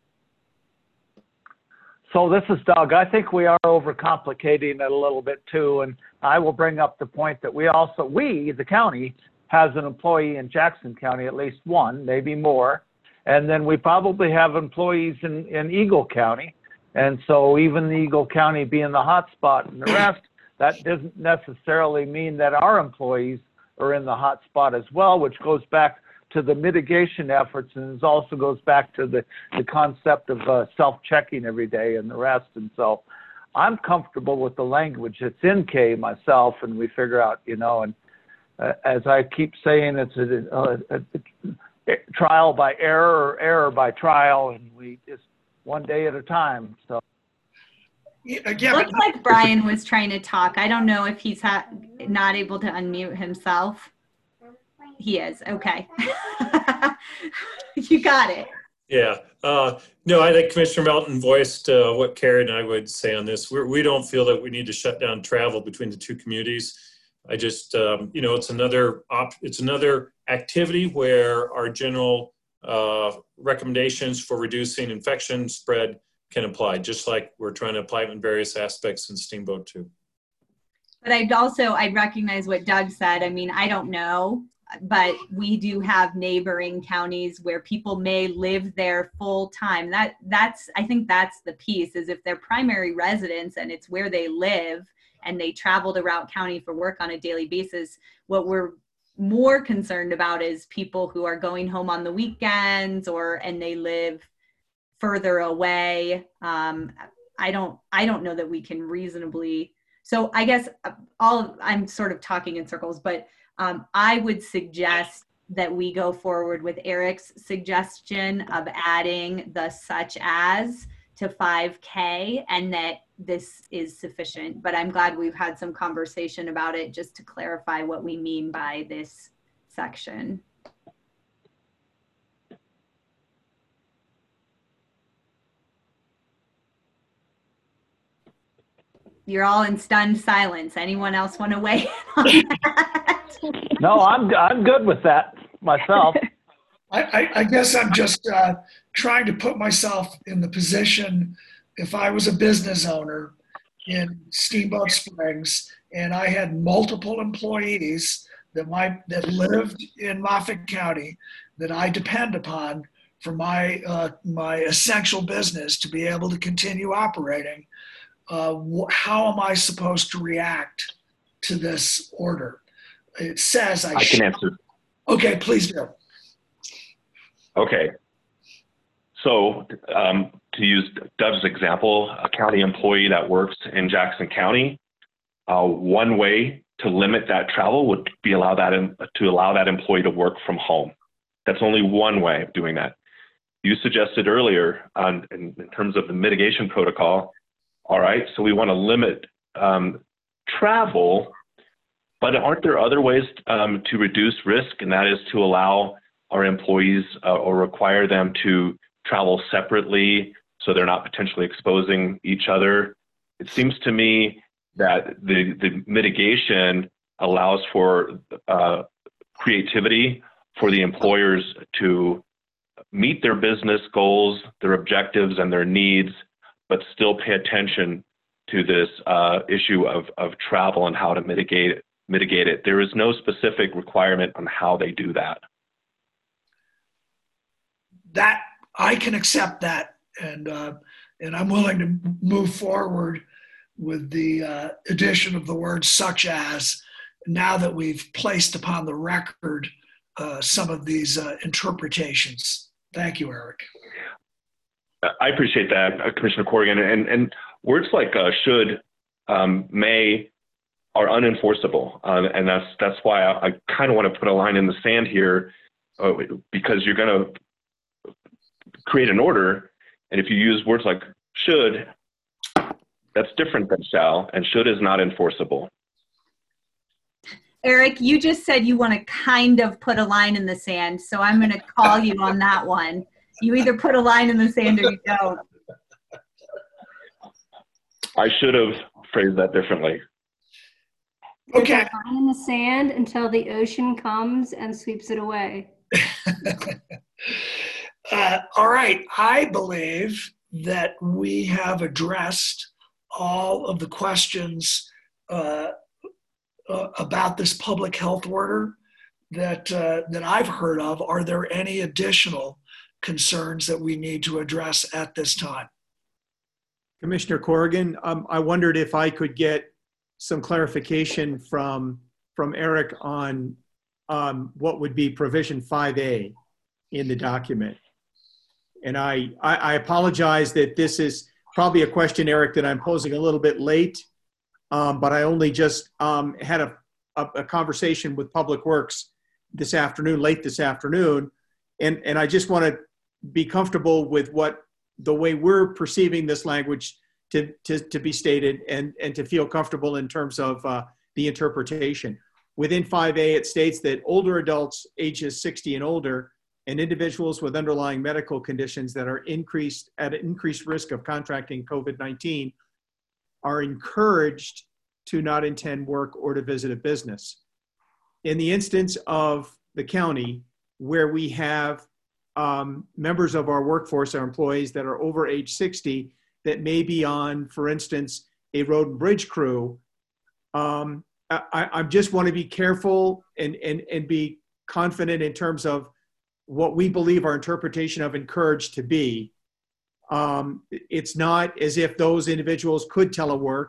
So this is Doug. I think we are overcomplicating it a little bit too, and I will bring up the point that we, the county, has an employee in Jackson County, at least one, maybe more, and then we probably have employees in Eagle County, and so even the Eagle County being the hot spot and the rest, that doesn't necessarily mean that our employees are in the hot spot as well, which goes back to the mitigation efforts, and it also goes back to the concept of self-checking every day and the rest. And so I'm comfortable with the language that's in K myself, and we figure out, and as I keep saying, it's a trial by error or error by trial, and we just one day at a time. So. Again, Looks like Brian was trying to talk. I don't know if he's not able to unmute himself. He is. Okay. You got it. Yeah. No, I think Commissioner Melton voiced what Carrie and I would say on this. We don't feel that we need to shut down travel between the two communities. I just, it's another activity where our general recommendations for reducing infection spread can apply, just like we're trying to apply it in various aspects in Steamboat too. But I'd recognize what Doug said. I mean, I don't know, but we do have neighboring counties where people may live there full time. I think that's the piece, is if they're primary residents and it's where they live and they travel to Routt County for work on a daily basis, what we're more concerned about is people who are going home on the weekends and they live further away. I don't know that we can reasonably. So I guess I'm sort of talking in circles, but I would suggest that we go forward with Eric's suggestion of adding the such as to 5K, and that this is sufficient. But I'm glad we've had some conversation about it just to clarify what we mean by this section. You're all in stunned silence. Anyone else want to weigh in on that? No, I'm good with that myself. I guess I'm just trying to put myself in the position, if I was a business owner in Steamboat Springs and I had multiple employees that lived in Moffat County that I depend upon for my essential business to be able to continue operating. How am I supposed to react to this order? It says I can answer. Okay, please do. Okay. So to use Doug's example, a county employee that works in Jackson County, one way to limit that travel would be to allow that employee to work from home. That's only one way of doing that. You suggested earlier in terms of the mitigation protocol. All right, so we want to limit travel, but aren't there other ways to reduce risk? And that is to allow our employees or require them to travel separately so they're not potentially exposing each other. It seems to me that the mitigation allows for creativity for the employers to meet their business goals, their objectives, and their needs, but still pay attention to this issue of travel and how to mitigate it. There is no specific requirement on how they do that. That I can accept that, and I'm willing to move forward with the addition of the word "such as." Now that we've placed upon the record some of these interpretations. Thank you, Eric. I appreciate that, Commissioner Corrigan. And words like should, may are unenforceable. And that's why I kind of want to put a line in the sand here, because you're going to create an order. And if you use words like should, that's different than shall, and should is not enforceable. Eric, you just said you want to kind of put a line in the sand, so I'm going to call you on that one. You either put a line in the sand or you don't. I should have phrased that differently. There's Okay. a line in the sand until the ocean comes and sweeps it away. All right. I believe that we have addressed all of the questions about this public health order that I've heard of. Are there any additional concerns that we need to address at this time? Commissioner Corrigan, I wondered if I could get some clarification from Eric on what would be provision 5A in the document. And I apologize that this is probably a question, Eric, that I'm posing a little bit late, but I only just had a conversation with Public Works late this afternoon, and I just want to be comfortable with the way we're perceiving this language to be stated and to feel comfortable in terms of the interpretation. Within 5A, it states that older adults ages 60 and older and individuals with underlying medical conditions that are at increased risk of contracting COVID-19 are encouraged to not attend work or to visit a business. In the instance of the county, where we have members of our workforce, our employees that are over age 60, that may be on, for instance, a road and bridge crew, I just want to be careful and be confident in terms of what we believe our interpretation of encouraged to be. It's not as if those individuals could telework.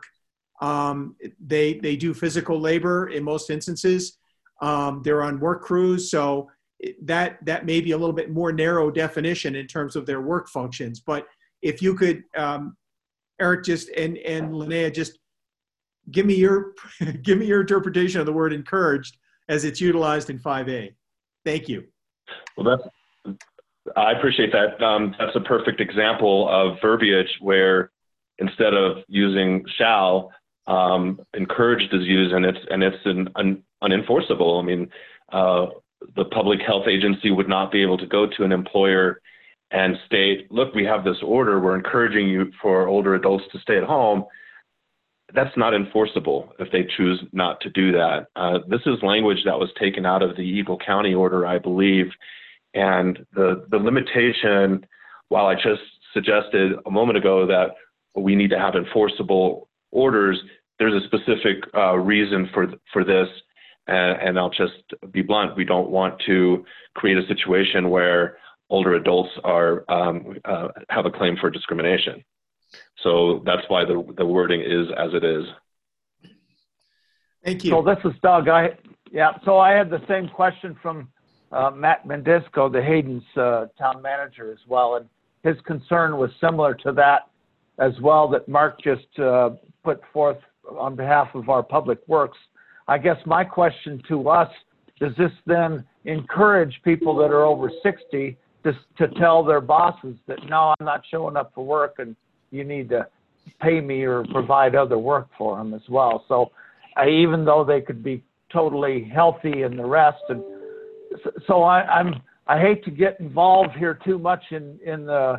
They do physical labor in most instances. They're on work crews, so that may be a little bit more narrow definition in terms of their work functions. But if you could, Eric, and Linnea, just give me your interpretation of the word encouraged as it's utilized in 5A. Thank you. Well, I appreciate that. That's a perfect example of verbiage where instead of using shall, encouraged is used, and it's unenforceable. I mean, the public health agency would not be able to go to an employer and state, look, we have this order, we're encouraging you for older adults to stay at home. That's not enforceable if they choose not to do that. This is language that was taken out of the Eagle County order, I believe. And the limitation, while I just suggested a moment ago that we need to have enforceable orders, there's a specific reason for this. And I'll just be blunt. We don't want to create a situation where older adults have a claim for discrimination. So that's why the wording is as it is. Thank you. So this is Doug. So I had the same question from Matt Mendisco, the Hayden's town manager as well. And his concern was similar to that as well that Mark just put forth on behalf of our Public Works. I guess my question to us, does this then encourage people that are over 60 to tell their bosses that, no, I'm not showing up for work and you need to pay me or provide other work for them as well? So even though they could be totally healthy and the rest, and so I hate to get involved here too much in the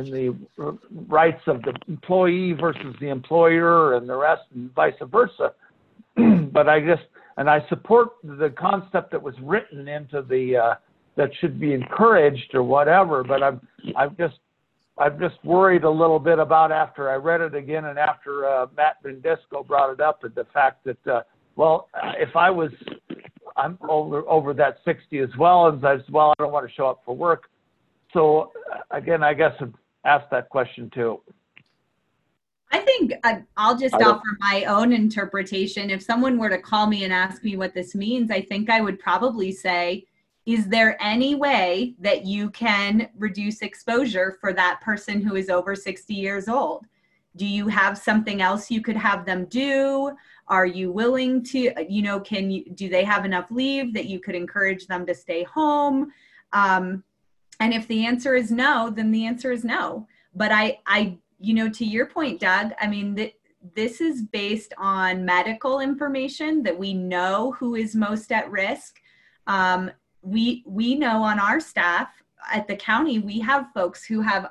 rights of the employee versus the employer and the rest and vice versa. But I support the concept that was written into the that should be encouraged or whatever. But I'm just worried a little bit about after I read it again and after Matt Mendisco brought it up, and the fact that if I'm over that 60 as well, and I don't want to show up for work. So again, I guess I'd ask that question too. I think I'll just offer my own interpretation. If someone were to call me and ask me what this means, I think I would probably say, is there any way that you can reduce exposure for that person who is over 60 years old? Do you have something else you could have them do? Are you willing to, do they have enough leave that you could encourage them to stay home? And if the answer is no, then the answer is no. But I to your point, Doug, I mean, this is based on medical information that we know who is most at risk. We know on our staff at the county, we have folks who have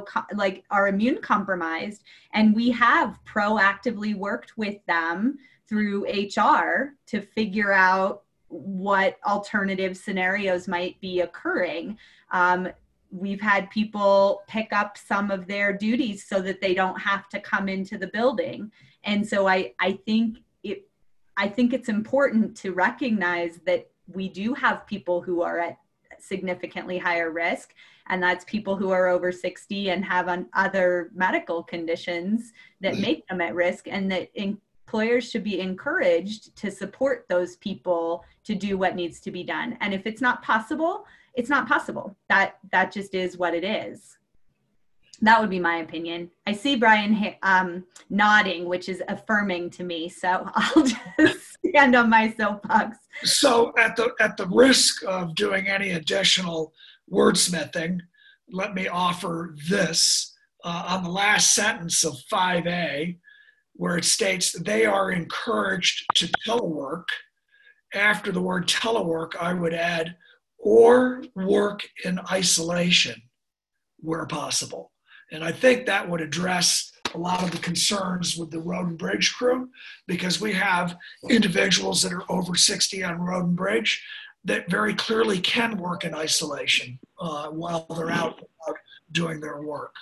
are immune compromised, and we have proactively worked with them through HR to figure out what alternative scenarios might be occurring. We've had people pick up some of their duties so that they don't have to come into the building. And so I think it's important to recognize that we do have people who are at significantly higher risk, and that's people who are over 60 and have other medical conditions that make them at risk, and that employers should be encouraged to support those people to do what needs to be done. And if it's not possible, it's not possible. That just is what it is. That would be my opinion. I see Brian nodding, which is affirming to me. So I'll just stand on my soapbox. So at the risk of doing any additional wordsmithing, let me offer this on the last sentence of 5A, where it states that they are encouraged to telework. After the word telework, I would add, or work in isolation where possible. And I think that would address a lot of the concerns with the road and bridge crew, because we have individuals that are over 60 on road and bridge that very clearly can work in isolation while they're out doing their work.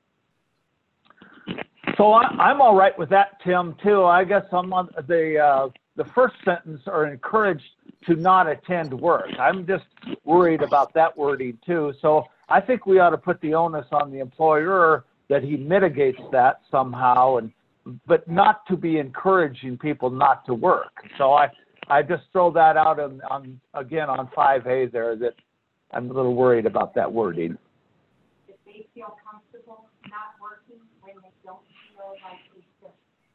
So I'm all right with that, Tim, too. I guess I'm on the first sentence are encouraged to not attend work. I'm just worried about that wording too. So I think we ought to put the onus on the employer that he mitigates that somehow, but not to be encouraging people not to work. So I just throw that out on 5A there, that I'm a little worried about that wording. If they feel comfortable not working when they don't feel like they should.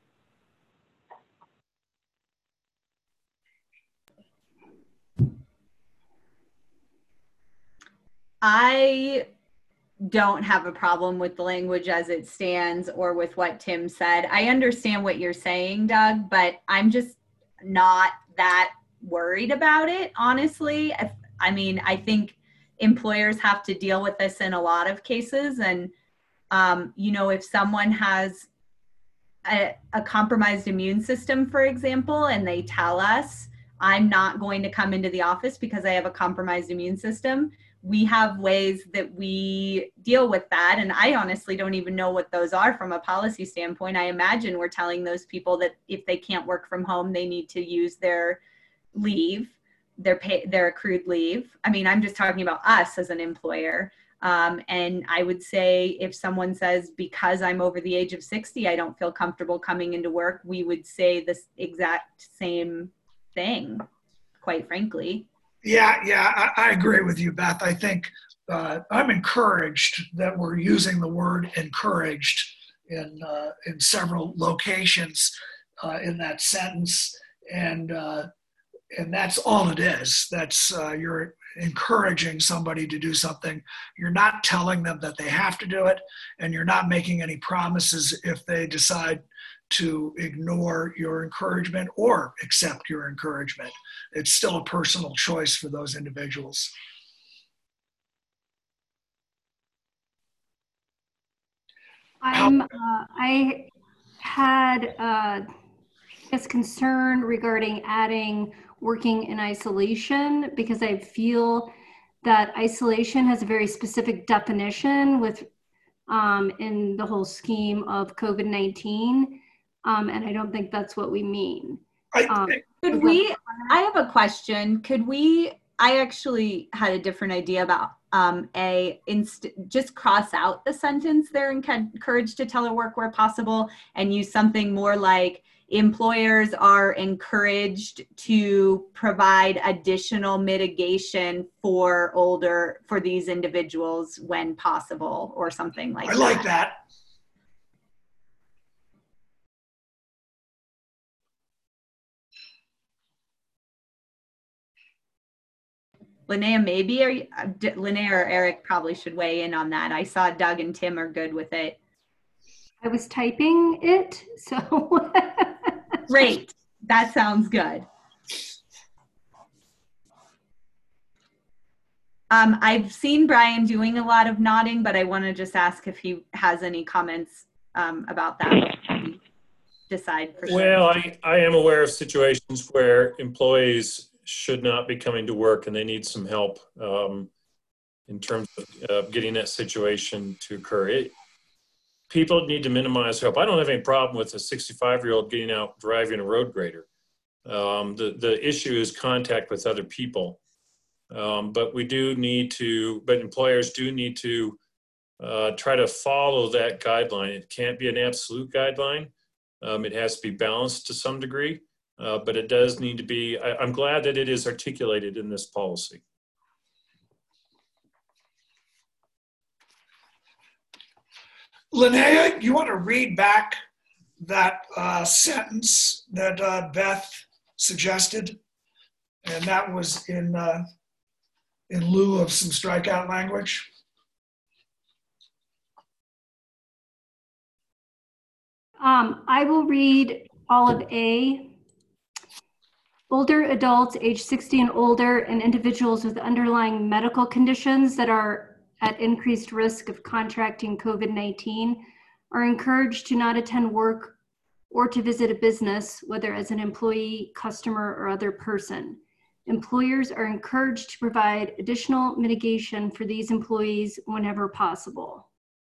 I don't have a problem with the language as it stands or with what Tim said. I understand what you're saying, Doug, but I'm just not that worried about it, honestly. I think employers have to deal with this in a lot of cases. And, if someone has a compromised immune system, for example, and they tell us, I'm not going to come into the office because I have a compromised immune system, we have ways that we deal with that. And I honestly don't even know what those are from a policy standpoint. I imagine we're telling those people that if they can't work from home, they need to use their leave, their accrued leave. I'm just talking about us as an employer. And I would say if someone says, because I'm over the age of 60, I don't feel comfortable coming into work, we would say this exact same thing, quite frankly. Yeah, I agree with you, Beth. I think I'm encouraged that we're using the word encouraged in several locations in that sentence, and that's all it is. That's you're encouraging somebody to do something. You're not telling them that they have to do it, and you're not making any promises if they decide to ignore your encouragement or accept your encouragement. It's still a personal choice for those individuals. I had concern regarding adding working in isolation, because I feel that isolation has a very specific definition in the whole scheme of COVID-19. And I don't think that's what we mean. I have a question. I actually had a different idea about just cross out the sentence there, encouraged to telework where possible, and use something more like employers are encouraged to provide additional mitigation for these individuals when possible, or something like that. I like that. Linnea, Linnea or Eric probably should weigh in on that. I saw Doug and Tim are good with it. I was typing it, so. Great, that sounds good. I've seen Brian doing a lot of nodding, but I want to just ask if he has any comments about that. decide for sure. Well, I am aware of situations where employees should not be coming to work and they need some help in terms of getting that situation to occur. People need to minimize help. I don't have any problem with a 65-year-old getting out driving a road grader. The issue is contact with other people. But employers do need to try to follow that guideline. It can't be an absolute guideline. It has to be balanced to some degree, but it does need to be, I'm glad that it is articulated in this policy. Linnea, you want to read back that sentence that Beth suggested? And that was in lieu of some strikeout language. I will read all of A. Older adults age 60 and older and individuals with underlying medical conditions that are at increased risk of contracting COVID-19 are encouraged to not attend work or to visit a business, whether as an employee, customer, or other person. Employers are encouraged to provide additional mitigation for these employees whenever possible.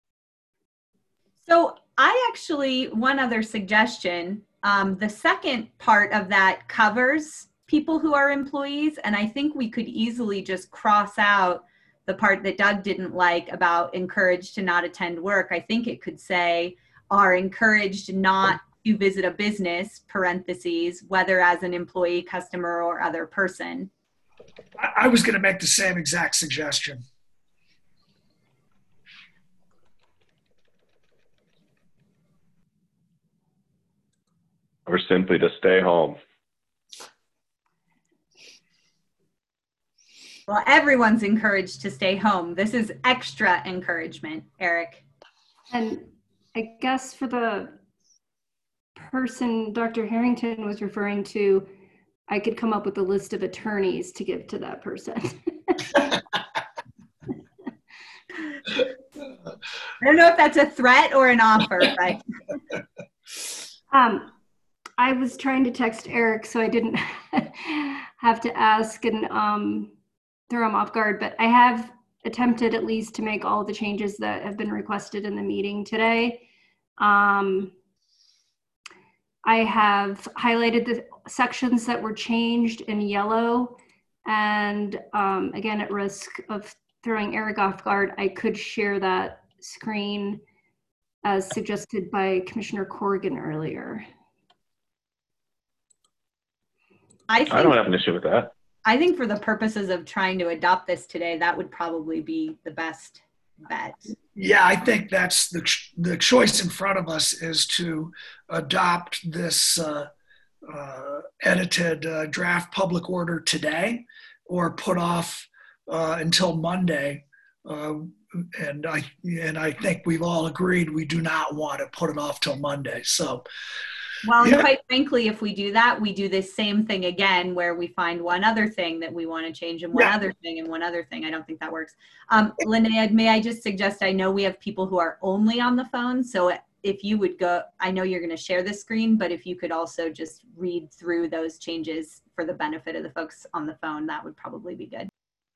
So one other suggestion, the second part of that covers people who are employees, and I think we could easily just cross out the part that Doug didn't like about encouraged to not attend work. I think it could say are encouraged not to visit a business, parentheses, whether as an employee, customer, or other person. I was going to make the same exact suggestion. Or simply to stay home. Well, everyone's encouraged to stay home. This is extra encouragement, Eric. And I guess for the person Dr. Harrington was referring to, I could come up with a list of attorneys to give to that person. I don't know if that's a threat or an offer, but. I was trying to text Eric, so I didn't have to ask and throw him off guard, but I have attempted at least to make all the changes that have been requested in the meeting today. I have highlighted the sections that were changed in yellow, and again, at risk of throwing Eric off guard, I could share that screen as suggested by Commissioner Corrigan earlier. I don't have an issue with that. I think for the purposes of trying to adopt this today, that would probably be the best bet. Yeah, I think that's the choice in front of us is to adopt this edited draft public order today or put off until Monday. And I think we've all agreed we do not want to put it off till Monday. So. Well, yeah. Quite frankly, if we do that, we do this same thing again, where we find one other thing that we want to change and one other thing and one other thing. I don't think that works. Linnea, may I just suggest, I know we have people who are only on the phone. So if you would go, I know you're going to share the screen, but if you could also just read through those changes for the benefit of the folks on the phone, that would probably be good.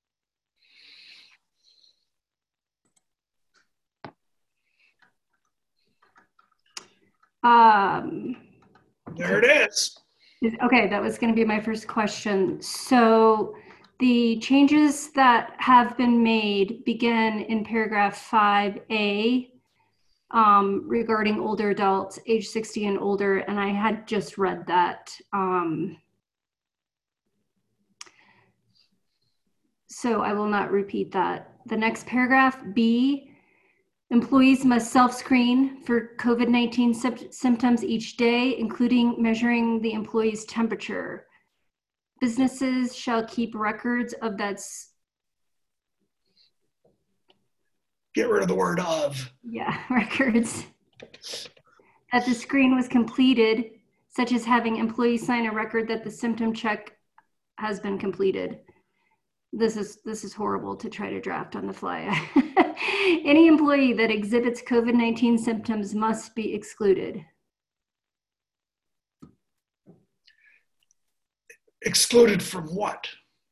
There it is. Okay, that was going to be my first question. So the changes that have been made begin in paragraph 5A regarding older adults age 60 and older, and I had just read that. So I will not repeat that. The next paragraph, B, employees must self-screen for COVID-19 symptoms each day, including measuring the employee's temperature. Businesses shall keep records of that. Get rid of the word of. Yeah, records. That the screen was completed, such as having employees sign a record that the symptom check has been completed. This is horrible to try to draft on the fly. Any employee that exhibits COVID-19 symptoms must be excluded. Excluded from what?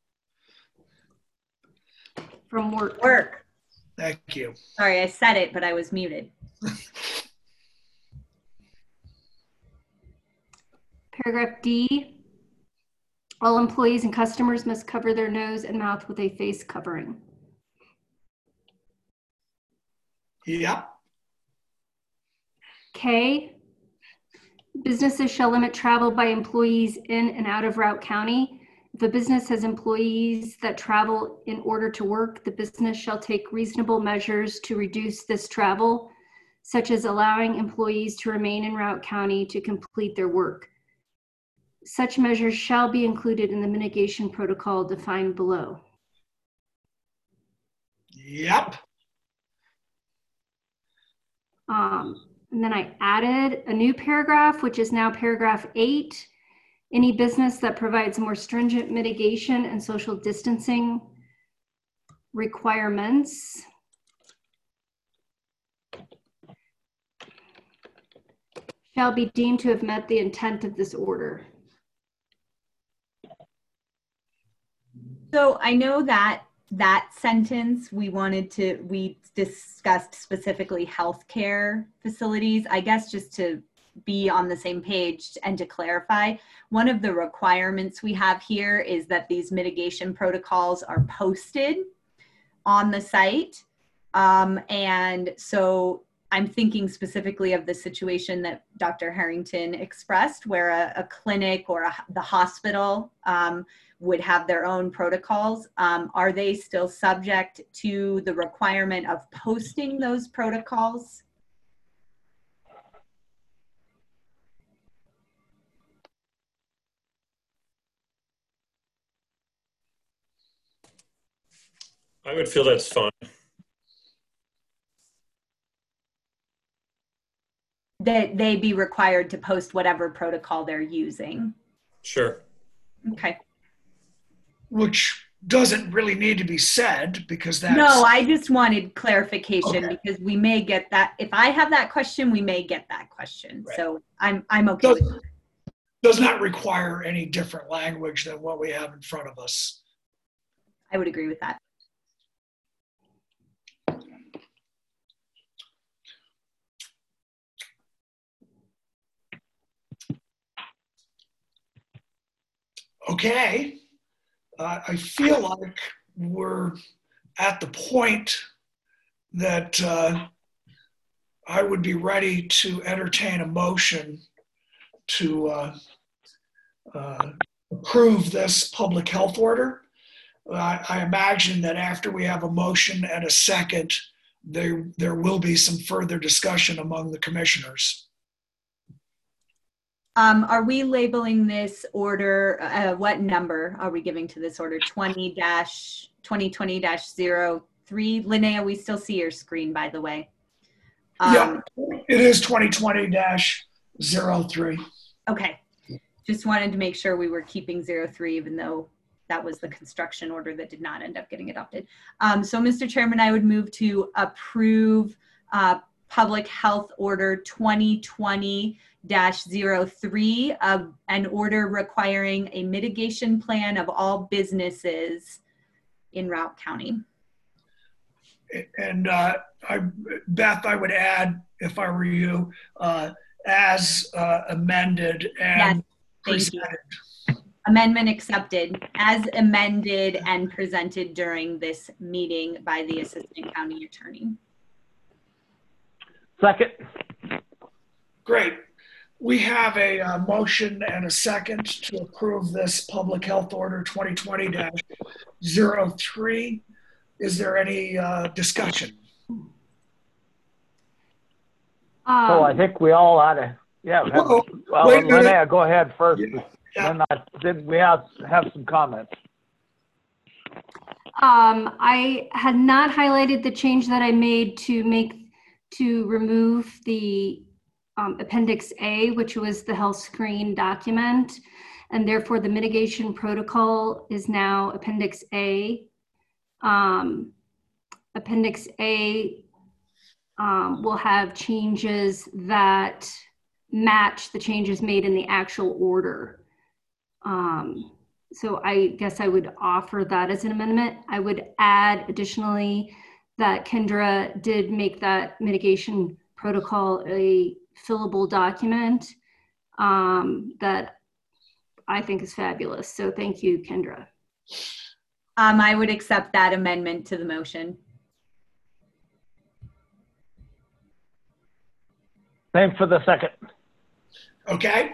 From work. Work. Thank you. Sorry, I said it, but I was muted. Paragraph D, all employees and customers must cover their nose and mouth with a face covering. Yep. K, businesses shall limit travel by employees in and out of Routt County. If a business has employees that travel in order to work, the business shall take reasonable measures to reduce this travel, such as allowing employees to remain in Routt County to complete their work. Such measures shall be included in the mitigation protocol defined below. Yep. And then I added a new paragraph, which is now paragraph 8. Any business that provides more stringent mitigation and social distancing requirements shall be deemed to have met the intent of this order. So I know that that sentence we discussed specifically healthcare facilities. I guess just to be on the same page and to clarify, one of the requirements we have here is that these mitigation protocols are posted on the site. And so I'm thinking specifically of the situation that Dr. Harrington expressed, where a clinic or the hospital would have their own protocols. Are they still subject to the requirement of posting those protocols? I would feel that's fine. That they be required to post whatever protocol they're using. Sure. Okay. Which doesn't really need to be said because that's... No, I just wanted clarification because we may get that. If I have that question, we may get that question. Right. So I'm okay with that. Does not require any different language than what we have in front of us. I would agree with that. Okay. I feel like we're at the point that I would be ready to entertain a motion to approve this public health order. I imagine that after we have a motion and a second, there will be some further discussion among the commissioners. Are we labeling this order, what number are we giving to this order? 2020-03? Linnea, we still see your screen, by the way. Yeah, it is 2020-03. Okay, just wanted to make sure we were keeping 03, even though that was the construction order that did not end up getting adopted. So Mr. Chairman, I would move to approve Public Health Order 2020-03, an order requiring a mitigation plan of all businesses in Routt County. And Beth, I would add, if I were you, as amended and presented. Amendment accepted as amended and presented during this meeting by the Assistant County Attorney. Second. Great. We have a motion and a second to approve this Public Health Order 2020-03. Is there any discussion? So I think we all ought to, well, Linnea, go ahead first. Yeah. Then we have some comments. I had not highlighted the change that I made to remove the Appendix A, which was the health screen document, and therefore the mitigation protocol is now Appendix A. Appendix A will have changes that match the changes made in the actual order. So I guess I would offer that as an amendment. I would add additionally that Kendra did make that mitigation protocol a fillable document that I think is fabulous. So thank you, Kendra. I would accept that amendment to the motion. Same for the second. Okay.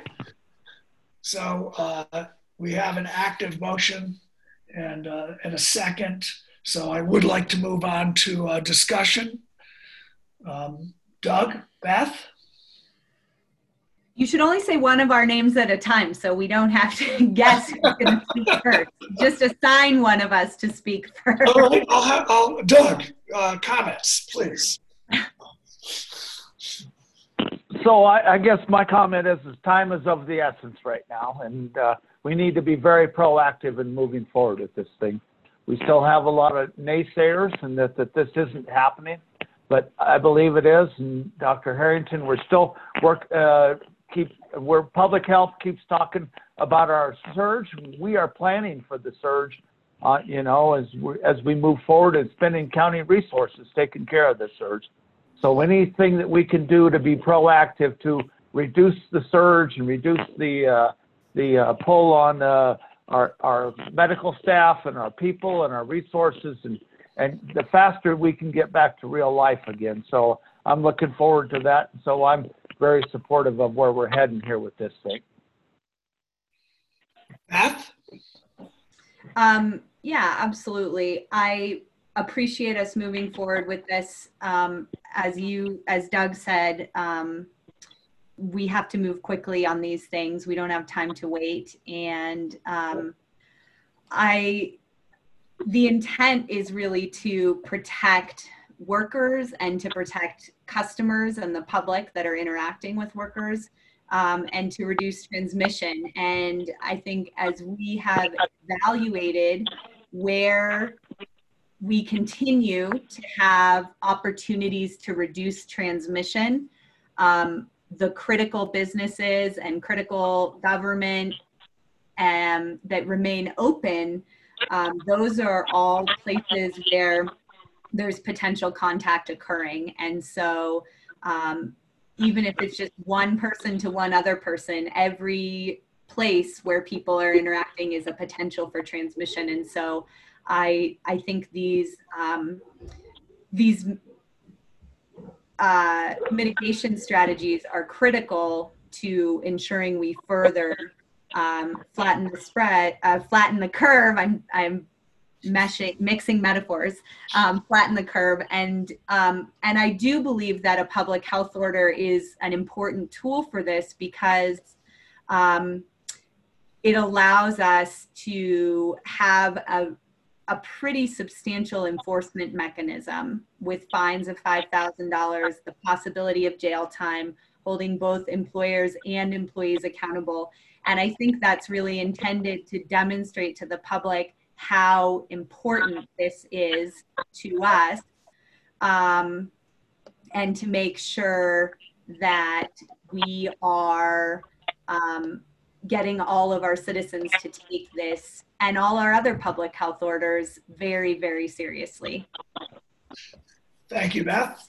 So we have an active motion and a second. So I would like to move on to discussion. Doug, Beth? You should only say one of our names at a time so we don't have to guess who's going to speak first. Just assign one of us to speak first. All right, Doug, comments, please. So I guess my comment is time is of the essence right now, and we need to be very proactive in moving forward with this thing. We still have a lot of naysayers and that this isn't happening, but I believe it is. And Dr. Harrington, we're still where public health keeps talking about our surge. We are planning for the surge, as we move forward and spending county resources taking care of the surge. So anything that we can do to be proactive to reduce the surge and reduce the pull on our medical staff and our people and our resources, and the faster we can get back to real life again. So I'm looking forward to that. So I'm very supportive of where we're heading here with this thing. Beth? Yeah, absolutely. I appreciate us moving forward with this. As Doug said, we have to move quickly on these things. We don't have time to wait. And the intent is really to protect workers and to protect customers and the public that are interacting with workers, and to reduce transmission. And I think as we have evaluated where we continue to have opportunities to reduce transmission, the critical businesses and critical government that remain open, those are all places where there's potential contact occurring. And so even if it's just one person to one other person, every place where people are interacting is a potential for transmission. And so I think these mitigation strategies are critical to ensuring we further flatten the curve. I'm mixing metaphors, flatten the curve. And I do believe that a public health order is an important tool for this because it allows us to have a pretty substantial enforcement mechanism with fines of $5,000, the possibility of jail time, holding both employers and employees accountable. And I think that's really intended to demonstrate to the public how important this is to us, and to make sure that we are getting all of our citizens to take this and all our other public health orders very, very seriously. Thank you, Beth.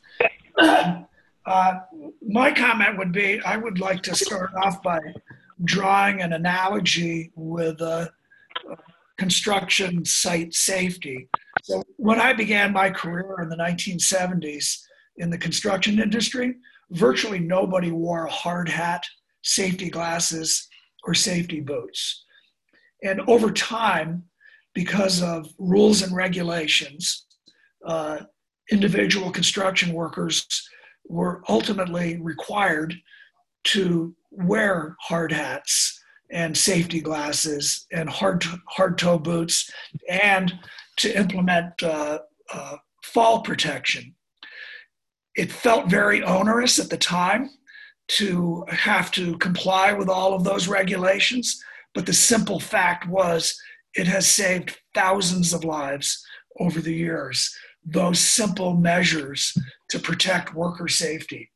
My comment would be, I would like to start off by drawing an analogy with construction site safety. So when I began my career in the 1970s in the construction industry, virtually nobody wore a hard hat, safety glasses, or safety boots. And over time, because of rules and regulations, individual construction workers were ultimately required to wear hard hats and safety glasses and hard toe boots, and to implement fall protection. It felt very onerous at the time to have to comply with all of those regulations, but the simple fact was it has saved thousands of lives over the years, those simple measures to protect worker safety.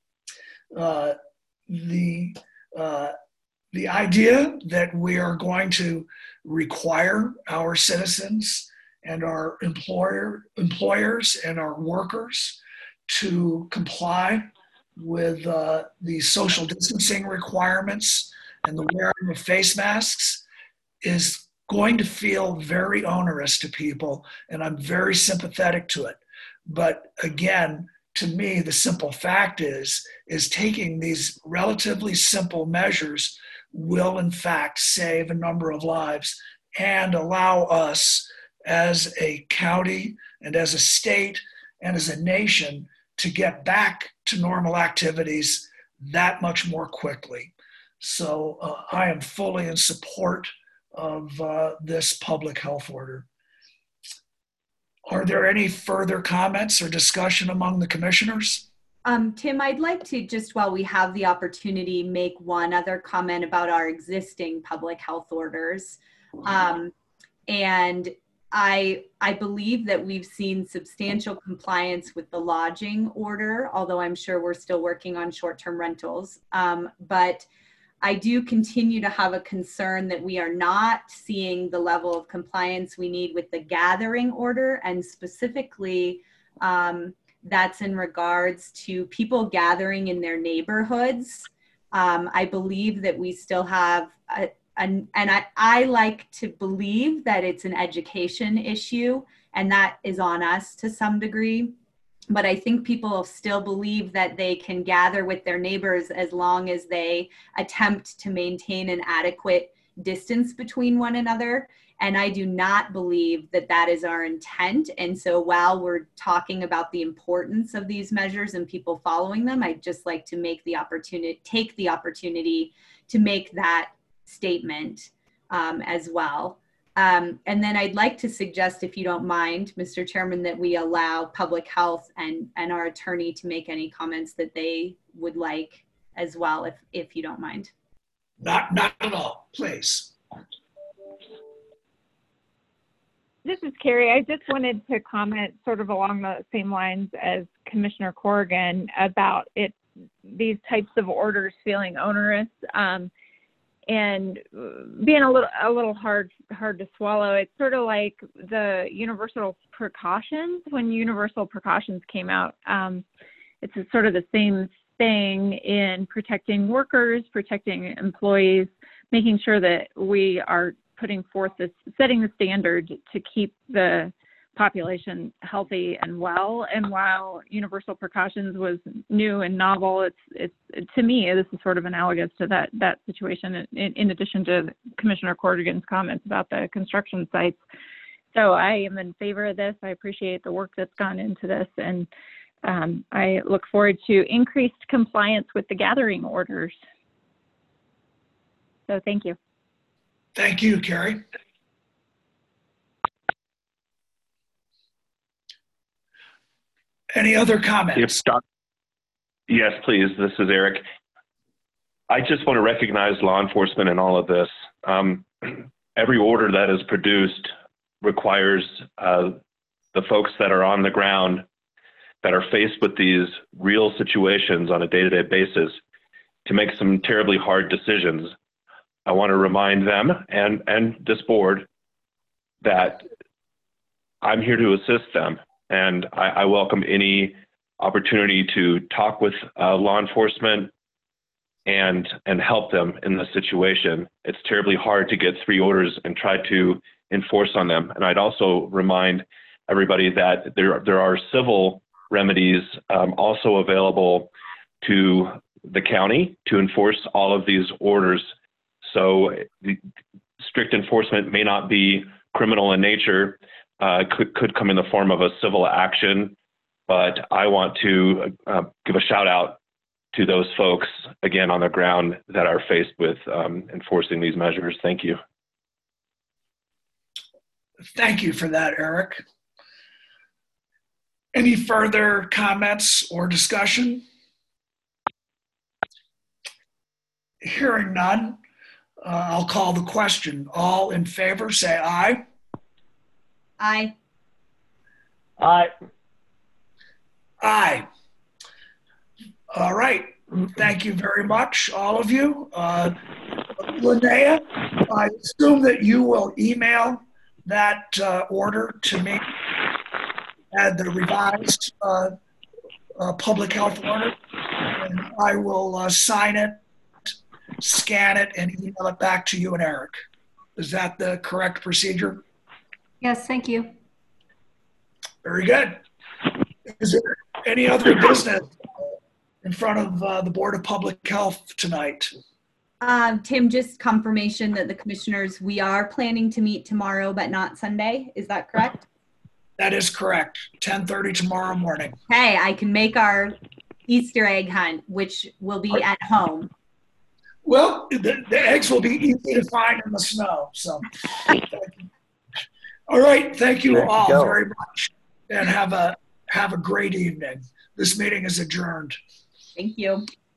The idea that we are going to require our citizens and our employers and our workers to comply with the social distancing requirements and the wearing of face masks is going to feel very onerous to people, and I'm very sympathetic to it. But again, to me, the simple fact is taking these relatively simple measures will in fact save a number of lives and allow us as a county and as a state and as a nation to get back to normal activities that much more quickly. So I am fully in support of this public health order. Are there any further comments or discussion among the commissioners? Tim, I'd like to, just while we have the opportunity, make one other comment about our existing public health orders. And I believe that we've seen substantial compliance with the lodging order, although I'm sure we're still working on short-term rentals. But I do continue to have a concern that we are not seeing the level of compliance we need with the gathering order, and specifically that's in regards to people gathering in their neighborhoods. I believe that we still have, I like to believe that it's an education issue, and that is on us to some degree. But I think people still believe that they can gather with their neighbors as long as they attempt to maintain an adequate distance between one another. And I do not believe that that is our intent. And so while we're talking about the importance of these measures and people following them, I'd just like to take the opportunity to make that statement as well. And then I'd like to suggest, if you don't mind, Mr. Chairman, that we allow public health and our attorney to make any comments that they would like as well, if you don't mind. Not at all, please. This is Carrie. I just wanted to comment sort of along the same lines as Commissioner Corrigan about these types of orders feeling onerous. And being a little hard to swallow. It's sort of like the universal precautions. When universal precautions came out, it's sort of the same thing in protecting workers, protecting employees, making sure that we are putting forth setting the standard to keep the population healthy and well. And while universal precautions was new and novel, it's to me, this is sort of analogous to that situation, in addition to Commissioner Corrigan's comments about the construction sites. So I am in favor of this. I appreciate the work that's gone into this, and I look forward to increased compliance with the gathering orders. So thank you. Thank you, Carrie. Any other comments? Yes, please. This is Eric. I just want to recognize law enforcement in all of this. Every order that is produced requires the folks that are on the ground, that are faced with these real situations on a day-to-day basis, to make some terribly hard decisions. I want to remind them and this board that I'm here to assist them. And I welcome any opportunity to talk with law enforcement and help them in this situation. It's terribly hard to get 3 orders and try to enforce on them. And I'd also remind everybody that there are civil remedies also available to the county to enforce all of these orders. So the strict enforcement may not be criminal in nature. Could come in the form of a civil action, but I want to give a shout out to those folks, again, on the ground that are faced with enforcing these measures. Thank you. Thank you for that, Eric. Any further comments or discussion? Hearing none, I'll call the question. All in favor, say aye. Aye. Aye. Aye. All right. Thank you very much, all of you. Linnea, I assume that you will email that order to me, and the revised public health order, and I will sign it, scan it, and email it back to you and Eric. Is that the correct procedure? Yes, thank you. Very good. Is there any other business in front of the Board of Public Health tonight? Tim, just confirmation that the commissioners, we are planning to meet tomorrow, but not Sunday. Is that correct? That is correct. 10:30 tomorrow morning. Hey, I can make our Easter egg hunt, which will be at home. Well, the eggs will be easy to find in the snow. So, all right. Thank you all very much, and have a great evening. This meeting is adjourned. Thank you.